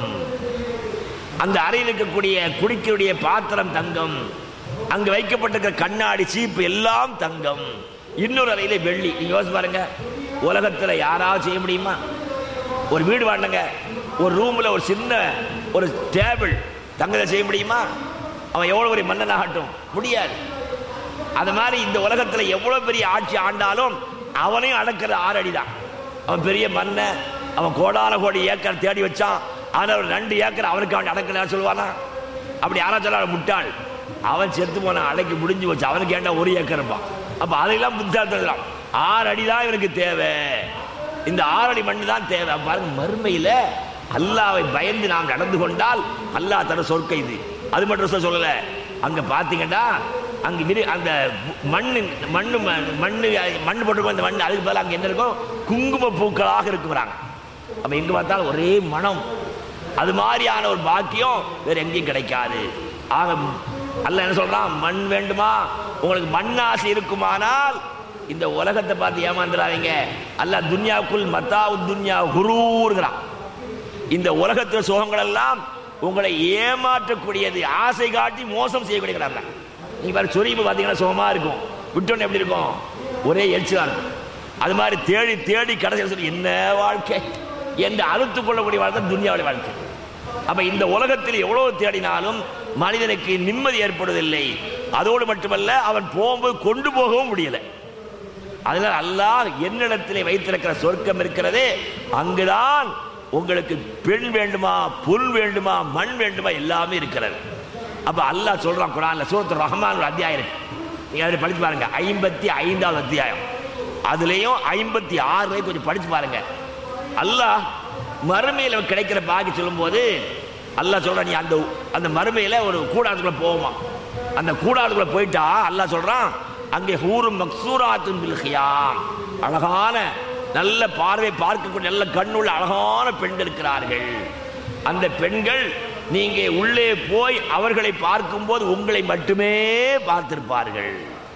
அந்த அறையில் இருக்கக்கூடிய குடிக்கக்கூடிய பாத்திரம் தங்கம், அங்கு வைக்கப்பட்டிருக்கிற கண்ணாடி சீப்பு எல்லாம் தங்கம். இன்னொரு அறையில வெள்ளி. நீங்க யோசிச்சு பாருங்க, உலகத்துல யாராவது செய்ய முடியுமா? ஒரு வீடு வாண்டங்க, ஒரு ரூம்ல ஒரு சின்ன ஒரு டேபிள் தங்கத்தை செய்ய முடியுமா? அவன் எவ்வளவு பெரிய மன்னனாகட்டும் முடியாது. அது மாதிரி இந்த உலகத்துல எவ்வளவு பெரிய ஆட்சி ஆண்டாலும் அவனையும் அடக்கிறது ஆறு அடிதான். அவன் பெரிய மன்ன, அவன் கோடான கோடி ஏக்கர் தேடி வச்சான், ஆனால் ஒரு ரெண்டு ஏக்கர் அவனுக்கு அவன் அடக்கல சொல்லுவானா? அப்படி யாரா சொல்ல முட்டாள். அவன் செத்து போன அடைக்கு முடிஞ்சு வச்சு அவனுக்கு கேட்டா ஒரு ஏக்கர் இருப்பான். அப்ப அதையெல்லாம் புத்தாத்தலாம். ஆறு அடி தான் இவனுக்கு தேவை, இந்த ஆறு அடி மண்ணு தான் தேவை. பாருங்க, மறுமையில அல்லாவை பயந்து நாம் நடந்து கொண்டால் அல்லாஹ் தர சொர்க்கம் இது. அது மட்டும் சொல்லல, அங்க பாத்தீங்கன்னா அங்க அந்த மண்ணு மண்ணு மண்ணு மண்ணு போட்டு அந்த மண்ணு அதுக்கு பதிலாக அங்க என்ன இருக்கும், குங்கும பூக்களாக இருக்குறாங்க. அப்ப எங்க பார்த்தாலும் ஒரே மனம். அது மாதிரியான ஒரு பாக்கியம் வேற எங்கேயும் கிடைக்காது. ஆக அல்லாஹ் என்ன சொல்றான், மண் வேண்டுமா, உங்களுக்கு மண்ணாசை இருக்குமானால் இந்த உலகத்தை பார்த்து ஏமாந்துடாதீங்க. அல்லாஹ் துன்யாவுக்குள் மத்தாவு துன்யா குரூர்ங்கிறான். இந்த உலகத்தில் சுகங்கள் எல்லாம் உங்களை ஏமாற்றக்கூடியது, ஆசை காட்டி மோசம் செய்யக்கூடியது. நீங்க பாரு, சொரிப்பு பார்த்தீங்கன்னா சுகமா இருக்கும், விட்டோன்னு எப்படி இருக்கும், ஒரே எரிச்சலா இருக்கும். அது மாதிரி தேடி தேடி கடைசியில் சொல்லி என்ன வாழ்க்கை என்று அழுத்துக் கொள்ளக்கூடிய வாழ்க்கை துன்யாவுடைய வாழ்க்கை. அப்ப இந்த உலகத்தில் எவ்வளவு தேடினாலும் மனிதனுக்கு நிம்மதி ஏற்படுவதில்லை. அதோடு மட்டுமல்ல, அவன் போகும்போது கொண்டு போகவும் முடியல. அதனால அல்லாஹ் என்னிடத்திலே வைத்திருக்கிற சொர்க்கம் இருக்கிறதே, அங்குதான் உங்களுக்கு பெண் வேண்டுமா, புல் வேண்டுமா, மண் வேண்டுமா, எல்லாமே இருக்கிறது. அப்ப அல்லாஹ் சொல்றான் குர்ஆன்ல, சூரத்துர் ரஹ்மான் ஒரு அத்தியாயம் இருக்கு, நீங்க அதை படிச்சு பாருங்க, ஐம்பத்தி ஐந்தாவது அத்தியாயம். அதுலயும் ஐம்பத்தி ஆறுல கொஞ்சம் படிச்சு பாருங்க. அல்லாஹ் மறுமையில கிடைக்கிற பாக்கி சொல்லும் போது அல்லாஹ் சொல்றான், நீ அந்த அந்த மறுமையில ஒரு கூடாரத்துக்குள்ள போவோமா, அந்த கூடாரத்துக்குள்ள போயிட்டா அல்லாஹ் சொல்றான், அங்கே ஹூரும் மக்சூராத்துன் பில் ஹியாம், அழகான நல்ல பார்வை பார்க்கக்கூடிய நல்ல கண்ணுள்ள அழகான பெண்கள் இருக்கிறார்கள். அந்த பெண்கள் நீங்க உள்ளே போய் அவர்களை பார்க்கும் போது உங்களை மட்டுமே பார்த்திருப்பார்கள்.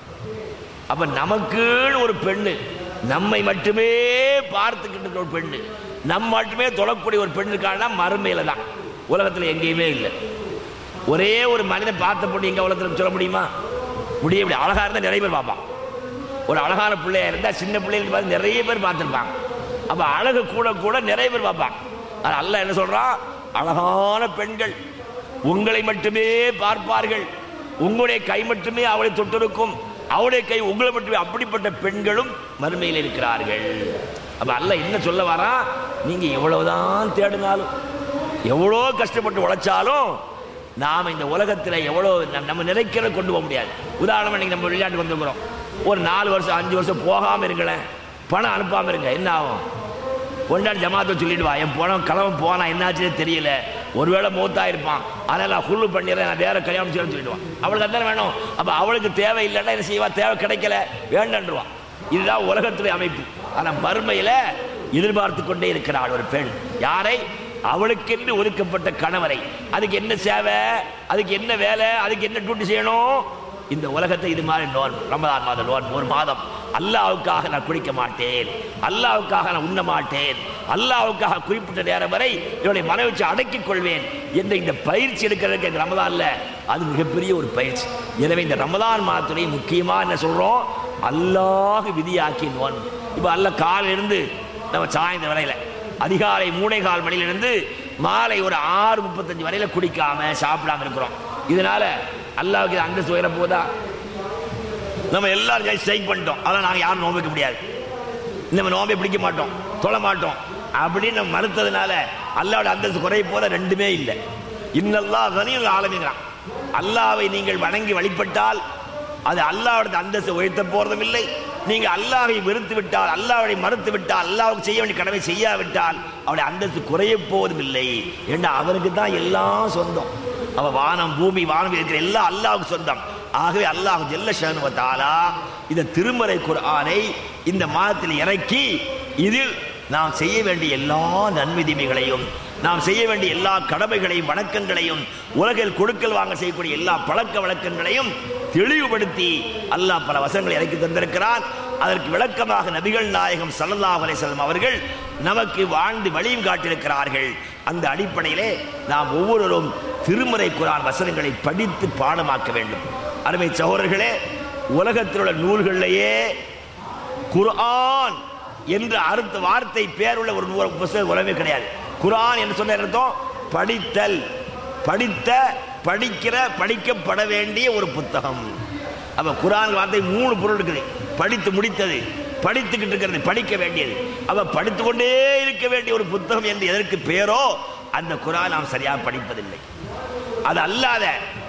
அப்ப நமக்குன்னு ஒரு பெண்ணு, நம்மை மட்டுமே பார்த்துக்கிட்டு ஒரு பெண்ணு, நம்ம மட்டுமே தொழக்கூடிய ஒரு பெண்ணுக்கான மறுமையில தான், உலகத்தில் எங்கேயுமே இல்லை. ஒரே ஒரு மனிதன் பார்த்த பொண்ணு எங்க உலகத்தில் சொல்ல முடியுமா, முடிய முடியும். அழகா இருந்தா நிறைய பேர் பார்ப்பான், ஒரு அழகான பிள்ளையா இருந்தா சின்ன பிள்ளைகளுக்கு பார்த்து நிறைய பேர் பார்த்துருப்பாங்க. அப்ப அழகு கூட கூட நிறைய பேர் பார்ப்பாங்க. அல்லாஹ் என்ன சொல்றான், அழகான பெண்கள் உங்களை மட்டுமே பார்ப்பார்கள், உங்களுடைய கை மட்டுமே அவளை தொட்டிருக்கும், அவளுடைய கை உங்களை மட்டுமே, அப்படிப்பட்ட பெண்களும் மறுமையில் இருக்கிறார்கள். அப்ப அல்லாஹ் என்ன சொல்ல வரா, நீங்க எவ்வளவுதான் தேடினாலும் எவ்வளோ கஷ்டப்பட்டு உழைச்சாலும் நாம இந்த உலகத்தில் எவ்வளவு நம்ம நினைக்கிறத கொண்டு போக முடியாது. உதாரணமா இன்னைக்கு நம்ம விளையாட்டு வந்துருக்கிறோம், ஒரு நாலு வருஷம் அஞ்சு வருஷம் போகாம இருங்களேன், பணம் அனுப்பாம இருங்க, என்ன ஆகும், கொண்டாடி ஜமாத்தை சொல்லிடுவா, என் பணம் கிளம்ப போனா என்னாச்சுன்னு தெரியல, ஒருவேளை மூத்தா இருப்பான், அதனால நான் ஃபுல்லு பண்ணிடுறேன், நான் வேற கல்யாணம் செய்யணும்னு சொல்லிடுவான். அவளுக்கு அதான வேணும். அப்ப அவளுக்கு தேவை இல்லைன்னா என்ன செய்வா, தேவை கிடைக்கல வேண்டான்றுவான். இதுதான் உலகத்துடைய அமைப்பு. ஆனா மறுமையில எதிர்பார்த்து கொண்டே இருக்கிறாள் ஒரு பெண், யாரை, அவளுக்கென்று ஒதுக்கப்பட்ட கணவரை. அதுக்கு என்ன சேவை, அதுக்கு என்ன வேலை, அதுக்கு என்ன டியூட்டி செய்யணும். இந்த உலகத்தை இது மாதிரி நோன், ரமதான் மாதம் நோன் ஒரு மாதம், அல்லாஹ்வுக்காக நான் குடிக்க மாட்டேன், அல்லாஹ்வுக்காக நான் உண்ண மாட்டேன், அல்லாஹ்வுக்காக குறிப்பிட்ட நேரம் வரை என்னுடைய மன வச்சு அடக்கிக் கொள்வேன் என்ற இந்த பயிற்சி எடுக்கிறதுக்கு இந்த ரமதான்ல அது மிகப்பெரிய ஒரு பயிற்சி. எனவே இந்த ரமதான் மாதத்துடைய முக்கியமா என்ன சொல்றோம், அல்லாஹ் விதியாக்கி நோன். இப்ப அல்லாஹ் காலிலிருந்து நம்ம சாயந்தரம் வரையில அதிகாலை மூணே கால் மணியிலிருந்து மாலை ஒரு ஆறு முப்பத்தஞ்சு வரையில குடிக்காம சாப்பிடாம இருக்கிறோம். இதனால அல்லாஹ்வுக்கு அந்தஸ்து உயர போதா, நம்ம எல்லாரும் ஸ்ட்ரைக் பண்ணிட்டோம், அதெல்லாம் நாங்கள் யாரும் நோம்பிக்க முடியாது, நம்ம நோம்பை பிடிக்க மாட்டோம், தொழ மாட்டோம் அப்படின்னு நம்ம மறுத்ததுனால அல்லாஹ்வோட அந்தஸ்து குறைய போத ரெண்டுமே இல்லை. இன்னல்லாஹ் கனியுல் ஆலமீன், அல்லாஹ்வை நீங்கள் வணங்கி வழிபட்டால் அது அல்லாஹ்வோட அந்தஸ்து உயர்த்த போறதும் இல்லை. நீங்க அல்லாஹ்வை வெறுத்து விட்டால், அல்லாஹ்வை மறுத்து விட்டால், அல்லாஹ்வுக்கு செய்ய வேண்டிய கடமை செய்யாவிட்டால் அவருடைய அந்தஸ்து குறைய போவதும் இல்லை. ஏன்னா அவருக்கு தான் எல்லாம் சொந்தம், அவ வானம் பூமி வானம் இருக்கிற எல்லாம் அல்லாஹ்வுக்கு சொந்தம். ஆகவே அல்லாஹ் ஜல்ல ஷஅனு வ தஆலா இந்த திருமறை குர்ஆனை இந்த மாதத்தில் இறக்கி இதில் நாம் செய்ய வேண்டிய எல்லா நன்மை தீமைகளையும், நாம் செய்ய வேண்டிய எல்லா கடமைகளையும் வணக்கங்களையும், உலகில் கொடுக்கல் வாங்க செய்யக்கூடிய எல்லா பழக்க வழக்கங்களையும் தெளிவுபடுத்தி அல்லாஹ் பல வசனங்களை இறக்கி தந்திருக்கிறான். அதற்கு விளக்கமாக நபிகள் நாயகம் ஸல்லல்லாஹு அலைஹி வஸல்லம் அவர்கள் நமக்கு வாழ்ந்து வழியும் காட்டியிருக்கிறார்கள். அந்த அடிப்படையிலே நாம் ஒவ்வொருவரும் திருமறை குர்ஆன் வசனங்களை படித்து பாடமாக்க வேண்டும். அருமை சகோதரர்களே, உலகத்தில் உள்ள நூல்களிலேயே குர்ஆன் என்ற அர்த்த வார்த்தை பேருள்ள ஒரு நூல் புத்தகம் உலகமே கிடையாது. குர்ஆன் என்று சொன்ன அர்த்தம் படித்தல், படித்த, படிக்கிற, படிக்கப்பட வேண்டிய ஒரு புத்தகம். அப்ப குர்ஆன் வார்த்தை மூணு பொருள் இருக்குது, படித்து முடித்தது, படித்துக்கிட்டு இருக்கிறது, படிக்க வேண்டியது. அப்ப படித்து கொண்டே இருக்க வேண்டிய ஒரு புத்தகம் என்று எதற்கு பேரோ அந்த குர்ஆன் நாம் சரியாக படிப்பதில்லை. அது அல்லாத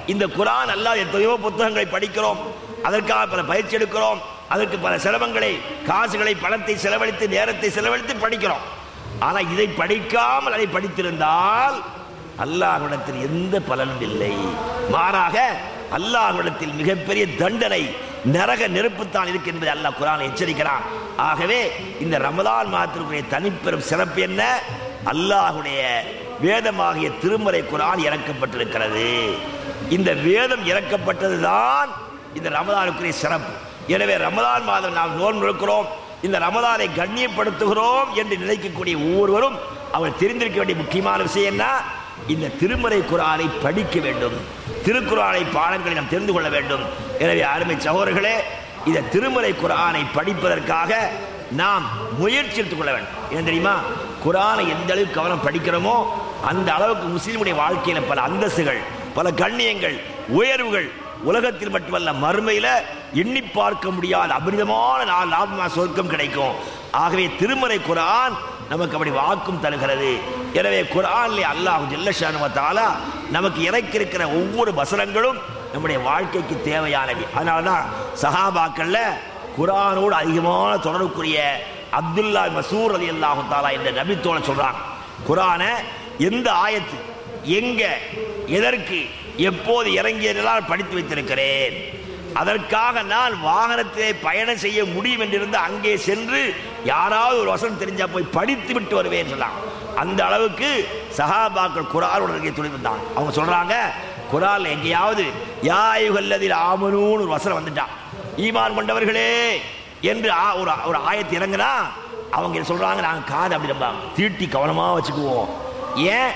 இந்த குர்ஆன் அல்லாஹ் எத்தனையோ புத்தகங்களை படிக்கிறோம், அதற்காக பல பயிற்சி எடுக்கிறோம், அதற்கு பல சிரமங்களை, காசுகளை, பணத்தை செலவழித்து, நேரத்தை செலவழித்து படிக்கிறோம். ஆனால் இதை படிக்காமல் அதை படித்திருந்தால் அல்லாஹ்விடத்தில் எந்த பலனும் இல்லை. மாறாக அல்லாஹ்விடத்தில் மிகப்பெரிய தண்டனை, நரக நெருப்புத்தான் இருக்கு என்பதை அல்லாஹ் குர்ஆனில் எச்சரிக்கிறான். ஆகவே இந்த ரமலான் மாதத்திற்குரிய தனிப்பெரும் சிறப்பு என்ன? அல்லாஹ்வுடைய வேதமாகிய திருமறை குர்ஆன் இறக்கப்பட்டிருக்கிறது. இந்த வேதம் இறக்கப்பட்டதுதான் இந்த ரமலானுக்குரிய சிறப்பு. எனவே ரமலான் மாதம் நாம் நோன்பு இருக்கிறோம், இந்த ரமலானை கண்ணியப்படுத்துகிறோம் என்று நினைக்கக்கூடிய ஒவ்வொருவரும் அவர் தெரிந்திருக்க வேண்டிய முக்கியமான விஷயம் என்ன? இந்த திருமறை குர்ஆனை படிக்க வேண்டும், திருக்குர்ஆனை பாடங்களை நாம் தெரிந்து கொள்ள வேண்டும். எனவே அருமை சகோதரர்களே, இந்த திருமறை குர்ஆனை படிப்பதற்காக நாம் முயற்சி எடுத்துக் கொள்ள வேண்டும். ஏன் தெரியுமா? குர்ஆனை எந்த அளவுக்கு கவனம் படிக்கிறோமோ அந்த அளவுக்கு முஸ்லிமுடைய வாழ்க்கையில் பல அந்தஸ்துகள், பல கண்ணியங்கள், உயர்வுகள் உலகத்தில் மட்டுமல்ல மறுமையில எண்ணி பார்க்க முடியாத அபரிதமான நாள் லாபமா சொர்க்கம் கிடைக்கும். ஆகவே திருமறை குர்ஆன் நமக்கு அப்படி வாக்கும் தருகிறது. எனவே குர்ஆனிலே அல்லாஹ் ஜல்ல ஷானஹு வ தஆலா நமக்கு இறக்கியிருக்கிற ஒவ்வொரு வசனங்களும் நம்முடைய வாழ்க்கைக்கு தேவையானது. அதனாலதான் சஹாபாக்கள்ல குர்ஆனோடு அதிகமான தொடர்புக்குரிய அப்துல்லா மசூர் ரலியல்லாஹு தஆலா என்ற நபித்தோழ சொல்றாங்க, குர்ஆனை எந்த ஆயத்து, எங்க, எதற்கு, எப்போது இறங்கியதெல்லாம் படித்து வைத்திருக்கிறேன். அதற்காக நான் வாகனத்திலே பயணம் செய்ய முடியும் என்றிருந்து அங்கே சென்று யாராவது ஒரு வசனம் தெரிஞ்சா போய் படித்து விட்டு வருவேன் சொல்லலாம். அந்த அளவுக்கு சஹாபாக்கள் குர்ஆனோட துணை வந்தாங்க. அவங்க சொல்றாங்க, குர்ஆன்ல எங்கேயாவது யா அய்யுஹல்லதீன ஆமனூன்னு ஒரு வசனம் வந்துட்டான், ஈமான் கொண்டவர்களே என்று ஒரு ஒரு ஆயத்து இறங்குனா அவங்க சொல்றாங்க, நாங்கள் காது அப்படி நம்ம தீட்டி கவனமா வச்சுக்குவோம். ஏன்?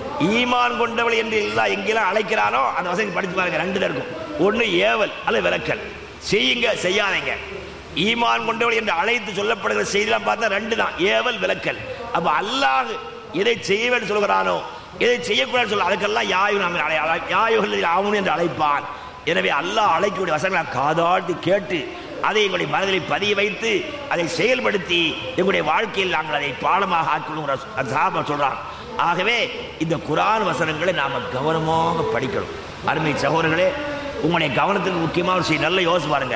ஈமான் கொண்டவள் என்று எல்லாம் எங்கெல்லாம் அழைக்கிறானோ அந்த வசனம் படித்து பாருங்க, ரெண்டு இருக்கும். ஒன்று ஏவல் அல்லது விலக்கல், செய்யுங்க செய்யாதீங்க. ஈமான் கொண்டவள் என்று அழைத்து சொல்லப்படுகிற செய்திலாம் பார்த்தா ரெண்டு தான், ஏவல் விலக்கல். அப்ப அல்லாஹ் எதை செய்ய வேண்டும் சொல்கிறானோ, எதை செய்யக்கூடாது சொல்ல அதுக்கெல்லாம் யாயு நாம் யாயுகள் ஆவணும் என்று அழைப்பான். எனவே அல்லாஹ் அழைக்கக்கூடிய வசனங்களை காதாழ்த்தி கேட்டு அதை எங்களுடைய மனதில் பதிய வைத்து அதை செயல்படுத்தி எங்களுடைய வாழ்க்கையில் நாங்கள் அதை பாடமாக ஆக்கணும் சொல்றான். ஆகவே இந்த குர்ஆன் வசனங்களை நாம கவனமாக படிக்கணும். அருமை சகோதரர்களே, உங்களுடைய கவனத்துக்கு முக்கியமான விஷயம் நல்ல யோசிச்சு பாருங்க.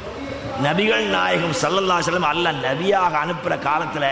நபிகள் நாயகம் ஸல்லல்லாஹு அலைஹி வஸல்லம் அல்லாஹ் நபியாக அனுப்புற காலத்துல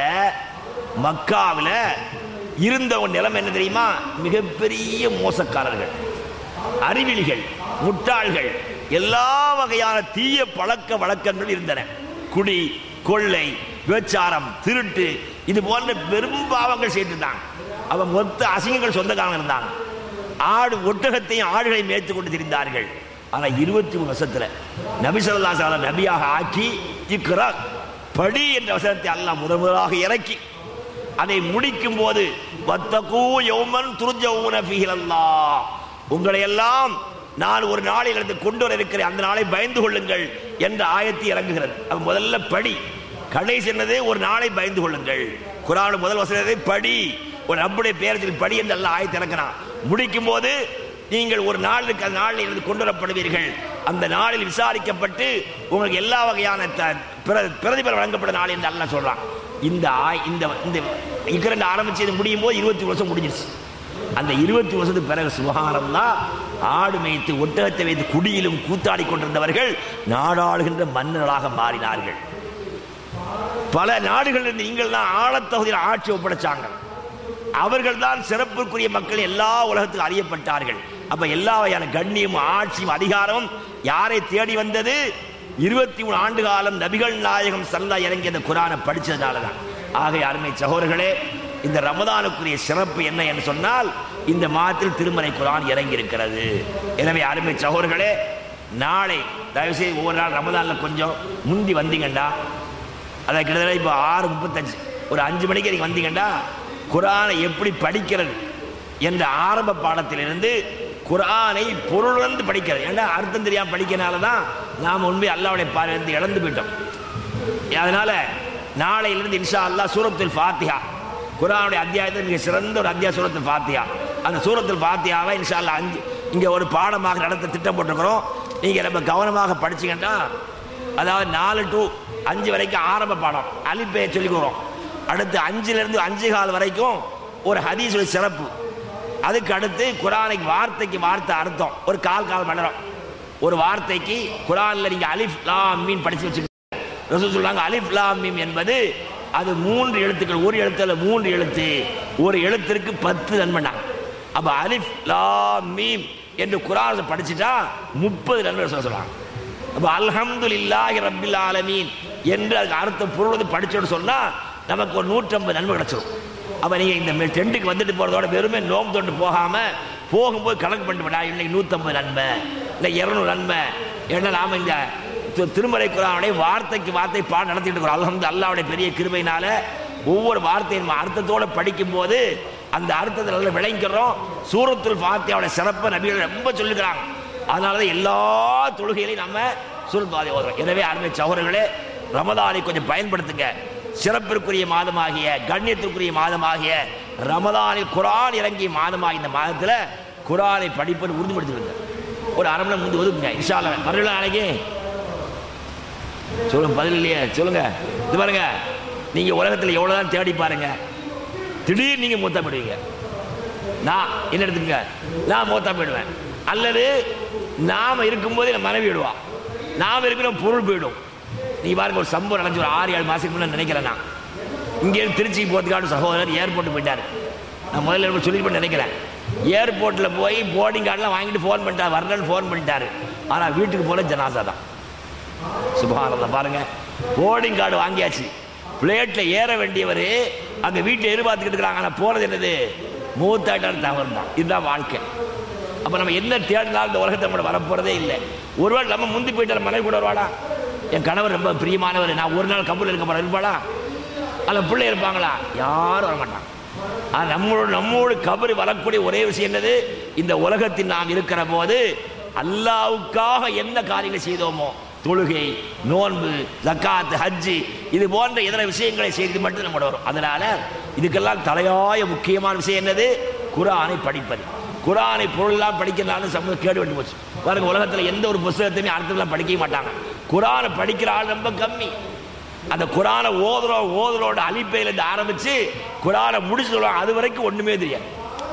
மக்காவில் இருந்தவங்க நிலைமை என்ன தெரியுமா? மிகப்பெரிய மோசக்காரர்கள், அறிவிலிகள், முட்டாள்கள், எல்லா வகையான தீய பழக்க வழக்கங்கள் இருந்தன. குடி, கொள்ளை, விபச்சாரம், திருட்டு, இது போன்ற பெரும் பாவங்கள் செய்திருந்தாங்க. அவன் மொத்த அசிங்கங்கள் சொந்தக்காரங்க இருந்தாங்க. ஆடு ஒட்டகத்தையும் ஆடுகளையும் மேய்த்து கொண்டு திரிந்தார்கள். ஆனா இருபத்தி மூணு வருஷத்துல நபி ஸல்லல்லாஹு அலைஹி வஸல்லம் நபியாக ஆக்கி இக்ரா படி என்ற வசனத்தை அல்லாஹ் முதல் முதலாக இறக்கி அதை முடிக்கும் போது வத்தகூ யௌமன் துர்ஜஊன ஃபீஹி அல்லாஹ், உங்களை எல்லாம் நான் ஒரு நாளில் இருந்து கொண்டு வர இருக்கிறேன், அந்த நாளை பயந்து கொள்ளுங்கள் என்ற ஆயத்தை இறங்குகிறது. அது முதல்ல படி, கடைசி என்னது? ஒரு நாளை பயந்து கொள்ளுங்கள். குர்ஆன் முதல் வசனத்தை படி, ஒரு ரப்புடைய பேரத்தில் படி என்று எல்லாம் ஆயத்தை இறங்கினான். முடிக்கும் போது நீங்கள் ஒரு நாளுக்கு அந்த நாளில் இருந்து கொண்டு வரப்படுவீர்கள், அந்த நாளில் விசாரிக்கப்பட்டு உங்களுக்கு எல்லா வகையான பிரதிபலம் வழங்கப்பட்ட நாள் என்று அல்லாஹ் சொல்றான். இந்த இந்த இந்த இக்கரண்ட் ஆரம்பிச்சது முடியும் போது இருபத்தி வருஷம் முடிஞ்சிருச்சு. அந்த இருபத்தி வருஷத்துக்கு பிறகு சுபஹானல்லாஹ் ஆடு மேய்த்து ஒட்டகத்தை வைத்து குடியிலும் கூத்தாடி கொண்டிருந்தவர்கள் நாடாளுகின்ற மன்னர்களாக மாறினார்கள். பல நாடுகளிலிருந்து நீங்கள் தான் ஆழத்தகுதியில் ஆட்சி ஒப்படைச்சாங்க. அவர்கள் தான் சிறப்புக்குரிய மக்கள் எல்லா உலகத்துக்கு அறியப்பட்டார்கள். அப்ப எல்லா வகையான கண்ணியமும் ஆட்சியும் அதிகாரமும் யாரை தேடி வந்தது? இருபத்தி மூணு ஆண்டு காலம் நபிகள் நாயகம் ஸல்லல்லாஹு இறங்கிய அந்த குர்ஆனை படிச்சதுனாலதான். ஆக அருமை சகோதரர்களே, இந்த ரமதானுக்குரிய சிறப்பு என்ன என்று சொன்னால் இந்த மாதத்தில் திருமறை குர்ஆன் இறங்கி இருக்கிறது. எனவே அருமை சகோதரர்களே, நாளை தயவுசெய்து ஒவ்வொரு நாள் ரமதான்ல கொஞ்சம் முந்தி வந்தீங்கண்டா, அதை கிட்டத்தட்ட இப்போ ஆறு முப்பத்தஞ்சு ஒரு அஞ்சு மணிக்கு நீங்கள் வந்தீங்கண்டா குர்ஆனை எப்படி படிக்கிறது என்ற ஆரம்ப பாடத்திலிருந்து குர்ஆனை பொருளுந்து படிக்கிறது. ஏன்னா அர்த்தம் தெரியாம படிக்கிறனால தான் நாம் உண்மை அல்லாஹ்வுடைய பார்வையிலிருந்து இழந்து போயிட்டோம். அதனால நாளையிலிருந்து இன்ஷா அல்லாஹ் சூரத்துல் ஃபாத்திஹா, குர்ஆனுடைய அத்தியாயத்தில் மிக சிறந்த ஒரு அத்தியாயம் சூரத்துல் ஃபாத்திஹா. அந்த சூரத்துல் ஃபாத்திஹாவை இன்ஷா அல்லாஹ் அஞ்சு இங்கே ஒரு பாடமாக நடத்த திட்டம் போட்டிருக்கிறோம். நீங்கள் நம்ம கவனமாக படிச்சிங்கன்னா, அதாவது நாலு டு அஞ்சு வரைக்கும் ஆரம்ப பாடம் அலிப்பே சொல்லிக்கிறோம். அடுத்து அஞ்சுலேருந்து அஞ்சு கால் வரைக்கும் ஒரு ஹதீஸுடைய சிறப்பு, அதுக்கு அடுத்து குர்ஆனுக்கு வார்த்தைக்கு வார்த்தை அர்த்தம் ஒரு கால் கால் மண்டலம். ஒரு வார்த்தைக்கு குர்ஆன்ல நீங்க அலிஃப் லாம் மீம் படிச்சு வச்சுக்கோங்க. ரசூல் சொல்றாங்க அலிஃப் லாம் மீம் என்பது அது மூன்று எழுத்துக்கள். ஒரு எழுத்துல மூன்று எழுத்து, ஒரு எழுத்திற்கு பத்து நன்மைனா. அப்ப அலிஃப் லாம் மீம் என்று குர்ஆனை படிச்சுட்டா முப்பது நன்மை சொல்றாங்க. அப்ப அல்ஹம்துலில்லாஹி ரப்பில் ஆலமீன் என்று அதுக்கு அர்த்தம் பொருள் படிச்சோன்னு சொன்னா நமக்கு ஒரு நூற்றம்பது நன்மை கிடைச்சிடும். அப்ப நீங்க இந்த டென்ட்டுக்கு வந்துட்டு போறதோட வெறுமே நோம்பு தொண்டு போகாம போகும்போது கணக்கு பண்ணிட்டு போடா, இன்னைக்கு நூற்றம்பது நன்மை இல்லை இருநூறு நன்மை. ஏன்னா நாம இந்த திருமறை குர்ஆனுடைய வார்த்தைக்கு வார்த்தை பாடம் நடத்திட்டு இருக்கிறோம். அல்ஹம்து அல்லாஹ்வுடைய பெரிய கிருபையினால ஒவ்வொரு வார்த்தையும் அர்த்தத்தோடு படிக்கும் போது அந்த அர்த்தத்தை நல்லா விளங்கிறோம். சூரத்துல் ஃபாத்திஹாவுடைய சிறப்பை நபிகள் ரொம்ப சொல்லுகிறாங்க. அதனாலதான் எல்லா தொழுகையிலையும் நம்ம சூரத்துல் ஃபாத்திஹா ஓதுறோம். எனவே அருமை சகோதரர்களே, ரமதானை கொஞ்சம் பயன்படுத்துங்க. சிறப்பிற்குரிய மாதமாகிய கண்ணியத்திற்குரிய மாதமாகிய ரமதானில் குர்ஆன் இறங்கிய மாதமாகிய இந்த மாதத்தில் குர்ஆனை படிப்பது உறுதிப்படுத்திடுங்க. ஒரு அரை மணி நேரம் முந்தி ஒதுக்குங்க. இன்ஷா அல்லாஹ் மறுநாள் நாளைக்கு சொல்லுங்க. பதில் இல்லையே சொல்லுங்க. இது பாருங்க, நீங்க உலகத்தில் எவ்வளவுதான் தேடி பாருங்க, திடீர்னு நீங்க மூத்தா போயிடுவீங்க. நான் என்ன எடுத்துக்கங்க, நான் மூத்தா போயிடுவேன். அல்லது நாம இருக்கும்போது என் மனைவி விடுவா, நாம இருக்கிற பொருள் போயிடும். நீங்க பாருங்க, ஒரு சம்பவம் நடந்து ஒரு ஆறு ஏழு மாசத்துக்கு முன்னாடி நினைக்கிறேன். நான் இங்கே திருச்சி போறதுக்கான சகோதரர் ஏர்போர்ட் போயிட்டாரு. நான் முதல்ல சொல்லிட்டு நினைக்கிறேன். ஏர்போர்ட்டில் போய் போர்டிங் கார்டெலாம் வாங்கிட்டு ஃபோன் பண்ணிட்டார், வரலன்னு ஃபோன் பண்ணிட்டாரு. ஆனால் வீட்டுக்கு போல ஜனாசா தான். சுபஹானல்லாஹ். பாருங்க, போர்டிங் கார்டு வாங்கியாச்சு, பிளேட்டில் ஏற வேண்டியவர் அங்கே வீட்டில் எதிர்பார்த்துக்கிட்டு இருக்கிறாங்க. ஆனால் போகிறது என்னது, மூத்தாட்டார் தவறு தான். இதுதான் வாழ்க்கை. அப்போ நம்ம என்ன தேடினாலும் இந்த உலகத்தை கூட வரப்போகிறதே இல்லை. ஒருவேளை நம்ம முந்தி போயிட்டார், மனைவி கூட வருவாடா, என் கணவர் ரொம்ப பிரியமானவர், நான் ஒரு நாள் கபூல் இருக்க போகிறேன் இருப்பாடா, அதில் பிள்ளை இருப்பாங்களா, யாரும் வரமாட்டாங்க. ஆனால் நம்மளோட நம்மோடு கபரு வரக்கூடிய ஒரே விஷயம் என்னது, இந்த உலகத்தில் நாம் இருக்கிற போது அல்லாஹ்வுக்காக என்ன காரியங்களை செய்தோமோ, தொழுகை, நோன்பு, ஜக்காத், ஹஜ்ஜி, இது போன்ற இதர விஷயங்களை செய்து மட்டும் நம்மளோட வரும். அதனால இதுக்கெல்லாம் தலையாய முக்கியமான விஷயம் என்னது, குர்ஆனை படிப்பது. குர்ஆனை பொருள்லாம் படிக்கிறனால சமூகம் கேடு விட்டு போச்சு. பாருங்க, உலகத்தில் எந்த ஒரு புத்தகத்தையுமே அடுத்தவங்களாம் படிக்க மாட்டாங்க. குர்ஆனை படிக்கிற ஆள் ரொம்ப கம்மி. அந்த குர்ஆனை ஓதுறோம் ஓதுறோட அலிப்பையிலேருந்து ஆரம்பிச்சு குர்ஆனை முடிச்சு சொல்லுவாங்க, அது வரைக்கும் ஒன்றுமே தெரியாது.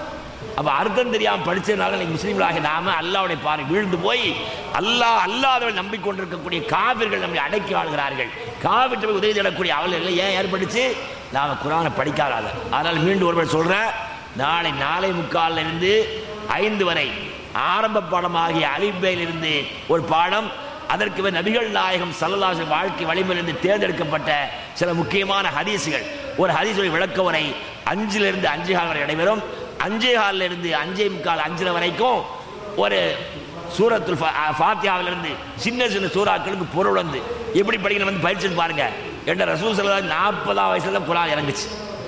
அப்போ அர்த்தம் தெரியாமல் படித்ததுனால இன்னைக்கு முஸ்லீம்களாக நாம அல்லாஹ்வுடைய பாறை வீழ்ந்து போய் அல்லாஹ் அல்லாதவர்கள் நம்பிக்கொண்டிருக்கக்கூடிய காவிர்கள் நம்மை அடக்கி ஆளுகிறார்கள். காவிட்டு உதவி தேடக்கூடிய அவர்கள் ஏன் ஏற்படுச்சு, நாம் குர்ஆனை படிக்காத. அதனால் மீண்டும் ஒருவர் சொல்கிறேன், நாளை நாளை முக்காலில் இருந்து ஐந்து வரை ஆரம்ப பாடமாகிய அலிப்பையிலிருந்து ஒரு பாடம், அதற்கு நபிகள் நாயகம் ஸல்லல்லாஹு அலைஹி வஸல்லம் வாழ்க்கை வழிமுறையிலிருந்து தேர்ந்தெடுக்கப்பட்ட சில முக்கியமான ஹதீஸுகள், ஒரு ஹதீஸுடைய விளக்க உரை அஞ்சிலிருந்து அஞ்சு கால் வரை நடைபெறும். அஞ்சே காலில் இருந்து அஞ்சே முக்கால் அஞ்சில் வரைக்கும் ஒரு சூரத்துல் ஃபாத்திஹாவிலிருந்து சின்ன சின்ன சூறாக்களுக்கு பொருள் வந்து எப்படி படிக்கணும் வந்து பயிற்சி பாருங்க. என்ற ரசூல் ஸல்லல்லாஹு அலைஹி வஸல்லம் நாற்பதாம் வயசுல குர்ஆன் இறங்குச்சு.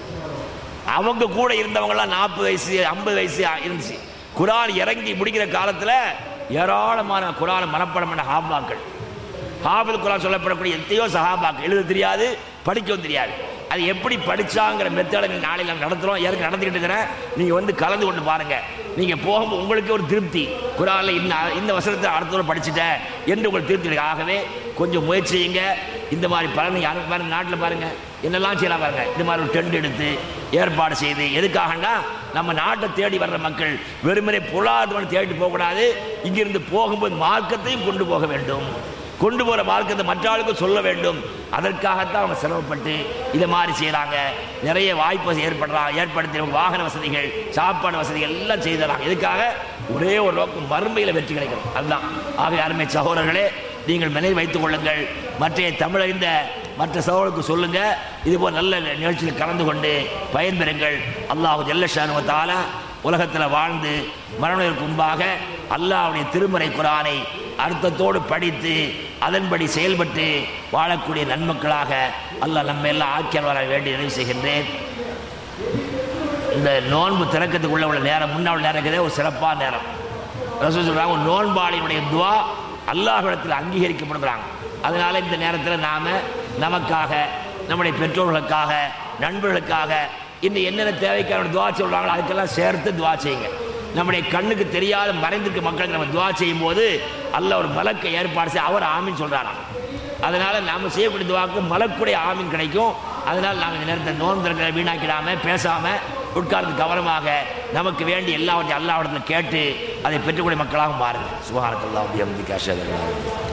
அவங்க கூட இருந்தவங்களாம் நாற்பது வயசு ஐம்பது வயசு இருந்துச்சு. குர்ஆன் இறங்கி முடிக்கிற காலத்தில் ஏராளமான குர்ஆனை மனப்பாடம் பண்ண ஹாஃபாக்கள், ஹாஃபில் குர்ஆன் சொல்லப்படக்கூடிய எத்தையோ சஹாபாக்கள், எழுத தெரியாது படிக்கவும் தெரியாது. அது எப்படி படிச்சாங்கிற மெத்தடை நாளைக்கு நாங்கள் நடத்துகிறோம், ஏற்கனவே நடந்துக்கிட்டு இருக்கிறேன். நீங்கள் வந்து கலந்து கொண்டு பாருங்க. நீங்கள் போகும்போது உங்களுக்கு ஒரு திருப்தி, குர்ஆனில் இந்த இந்த வசனத்தை அடுத்தவரை படிச்சுட்டேன் என்று உங்களுக்கு திருப்தி இருக்கு. ஆகவே கொஞ்சம் முயற்சி செய்யுங்க. இந்த மாதிரி பலனை யாரும் பாருங்க, நாட்டில் பாருங்க என்னெல்லாம் செய்யலாம் பாருங்க. இந்த மாதிரி ஒரு டென்ட் எடுத்து ஏற்பாடு செய்து, எதுக்காகனா நம்ம நாட்டை தேடி வர்ற மக்கள் வெறுமனே பொருளாதாரம் தேடி போகக்கூடாது, இங்கிருந்து போகும்போது மார்க்கத்தையும் கொண்டு போக வேண்டும், கொண்டு போகிற மார்க்கத்தை மற்ற ஆளுக்கும் சொல்ல வேண்டும். அதற்காகத்தான் அவங்க சிரமப்பட்டு இதை மாதிரி செய்கிறாங்க. நிறைய வாய்ப்பு ஏற்படுறாங்க, ஏற்படுத்தி வாகன வசதிகள், சாப்பாடு வசதிகள் எல்லாம் செய்தறாங்க. இதுக்காக ஒரே ஒரு நோக்கம், மறுமையில் வெற்றி கிடைக்கணும். அதுதான். ஆக அருமை சகோதரர்களே, நீங்கள் நினைவு வைத்துக் கொள்ளுங்கள். மற்ற தமிழறிந்த மற்ற சகோதரருக்கு சொல்லுங்க, இதுபோல் நல்ல நிகழ்ச்சியில் கலந்து கொண்டு பயன்பெறுங்கள். அல்லாஹ் ஜல்ல ஷானு வ தஆலா உலகத்தில் வாழ்ந்து மரணத்திற்கு முன்பாக அல்லாஹ்வுடைய திருமறை குர்ஆனை அர்த்தத்தோடு படித்து அதன்படி செயல்பட்டு வாழக்கூடிய நன்மக்களாக அல்லாஹ் நம்ம எல்லாம் ஆக்கியவராக வேண்டி நினைவு செய்கின்றேன். இந்த நோன்பு திறக்கத்துக்குள்ள உள்ள நேரம், முன்னாள் நேரம் இருக்கிறதே ஒரு சிறப்பான நேரம். ரசூல் சொல்றாங்க, ஒரு நோன்பாளியினுடைய துவா அல்லாஹ்விடத்தில் அங்கீகரிக்கப்படுகிறாங்க. அதனால இந்த நேரத்தில் நாம நமக்காக, நம்முடைய பெற்றோர்களுக்காக, நண்பர்களுக்காக இன்னும் என்னென்ன தேவைக்கான துவா சொல்றாங்களோ அதுக்கெல்லாம் சேர்த்து துவா செய்யுங்க. நம்முடைய கண்ணுக்கு தெரியாத மறைந்திருக்க மக்களுக்கு நம்ம துவா செய்யும் போது அல்லாஹ் ஒரு மலக்கை ஏற்பாடு செய்ய அவர் ஆமீன் சொல்றாராம். அதனால நாம செய்யக்கூடிய துவாக்கு மலக்குடைய ஆமீன் கிடைக்கும். அதனால் நாங்கள் இந்த நேரத்தை நோன்பு திறக்கிற வீணாக்கிடாம பேசாம உட்கார்ந்து கவனமாக நமக்கு வேண்டி எல்லாவற்றையும் அல்லாஹ்விடத்தில் கேட்டு அதை பெற்றுக்கூடிய மக்களாக மாறுங்கள். சுப்ஹானல்லாஹி வ பிஹம்திஹி அஷ்ஹது அல்லா இலாஹா இல்லல்லாஹ்.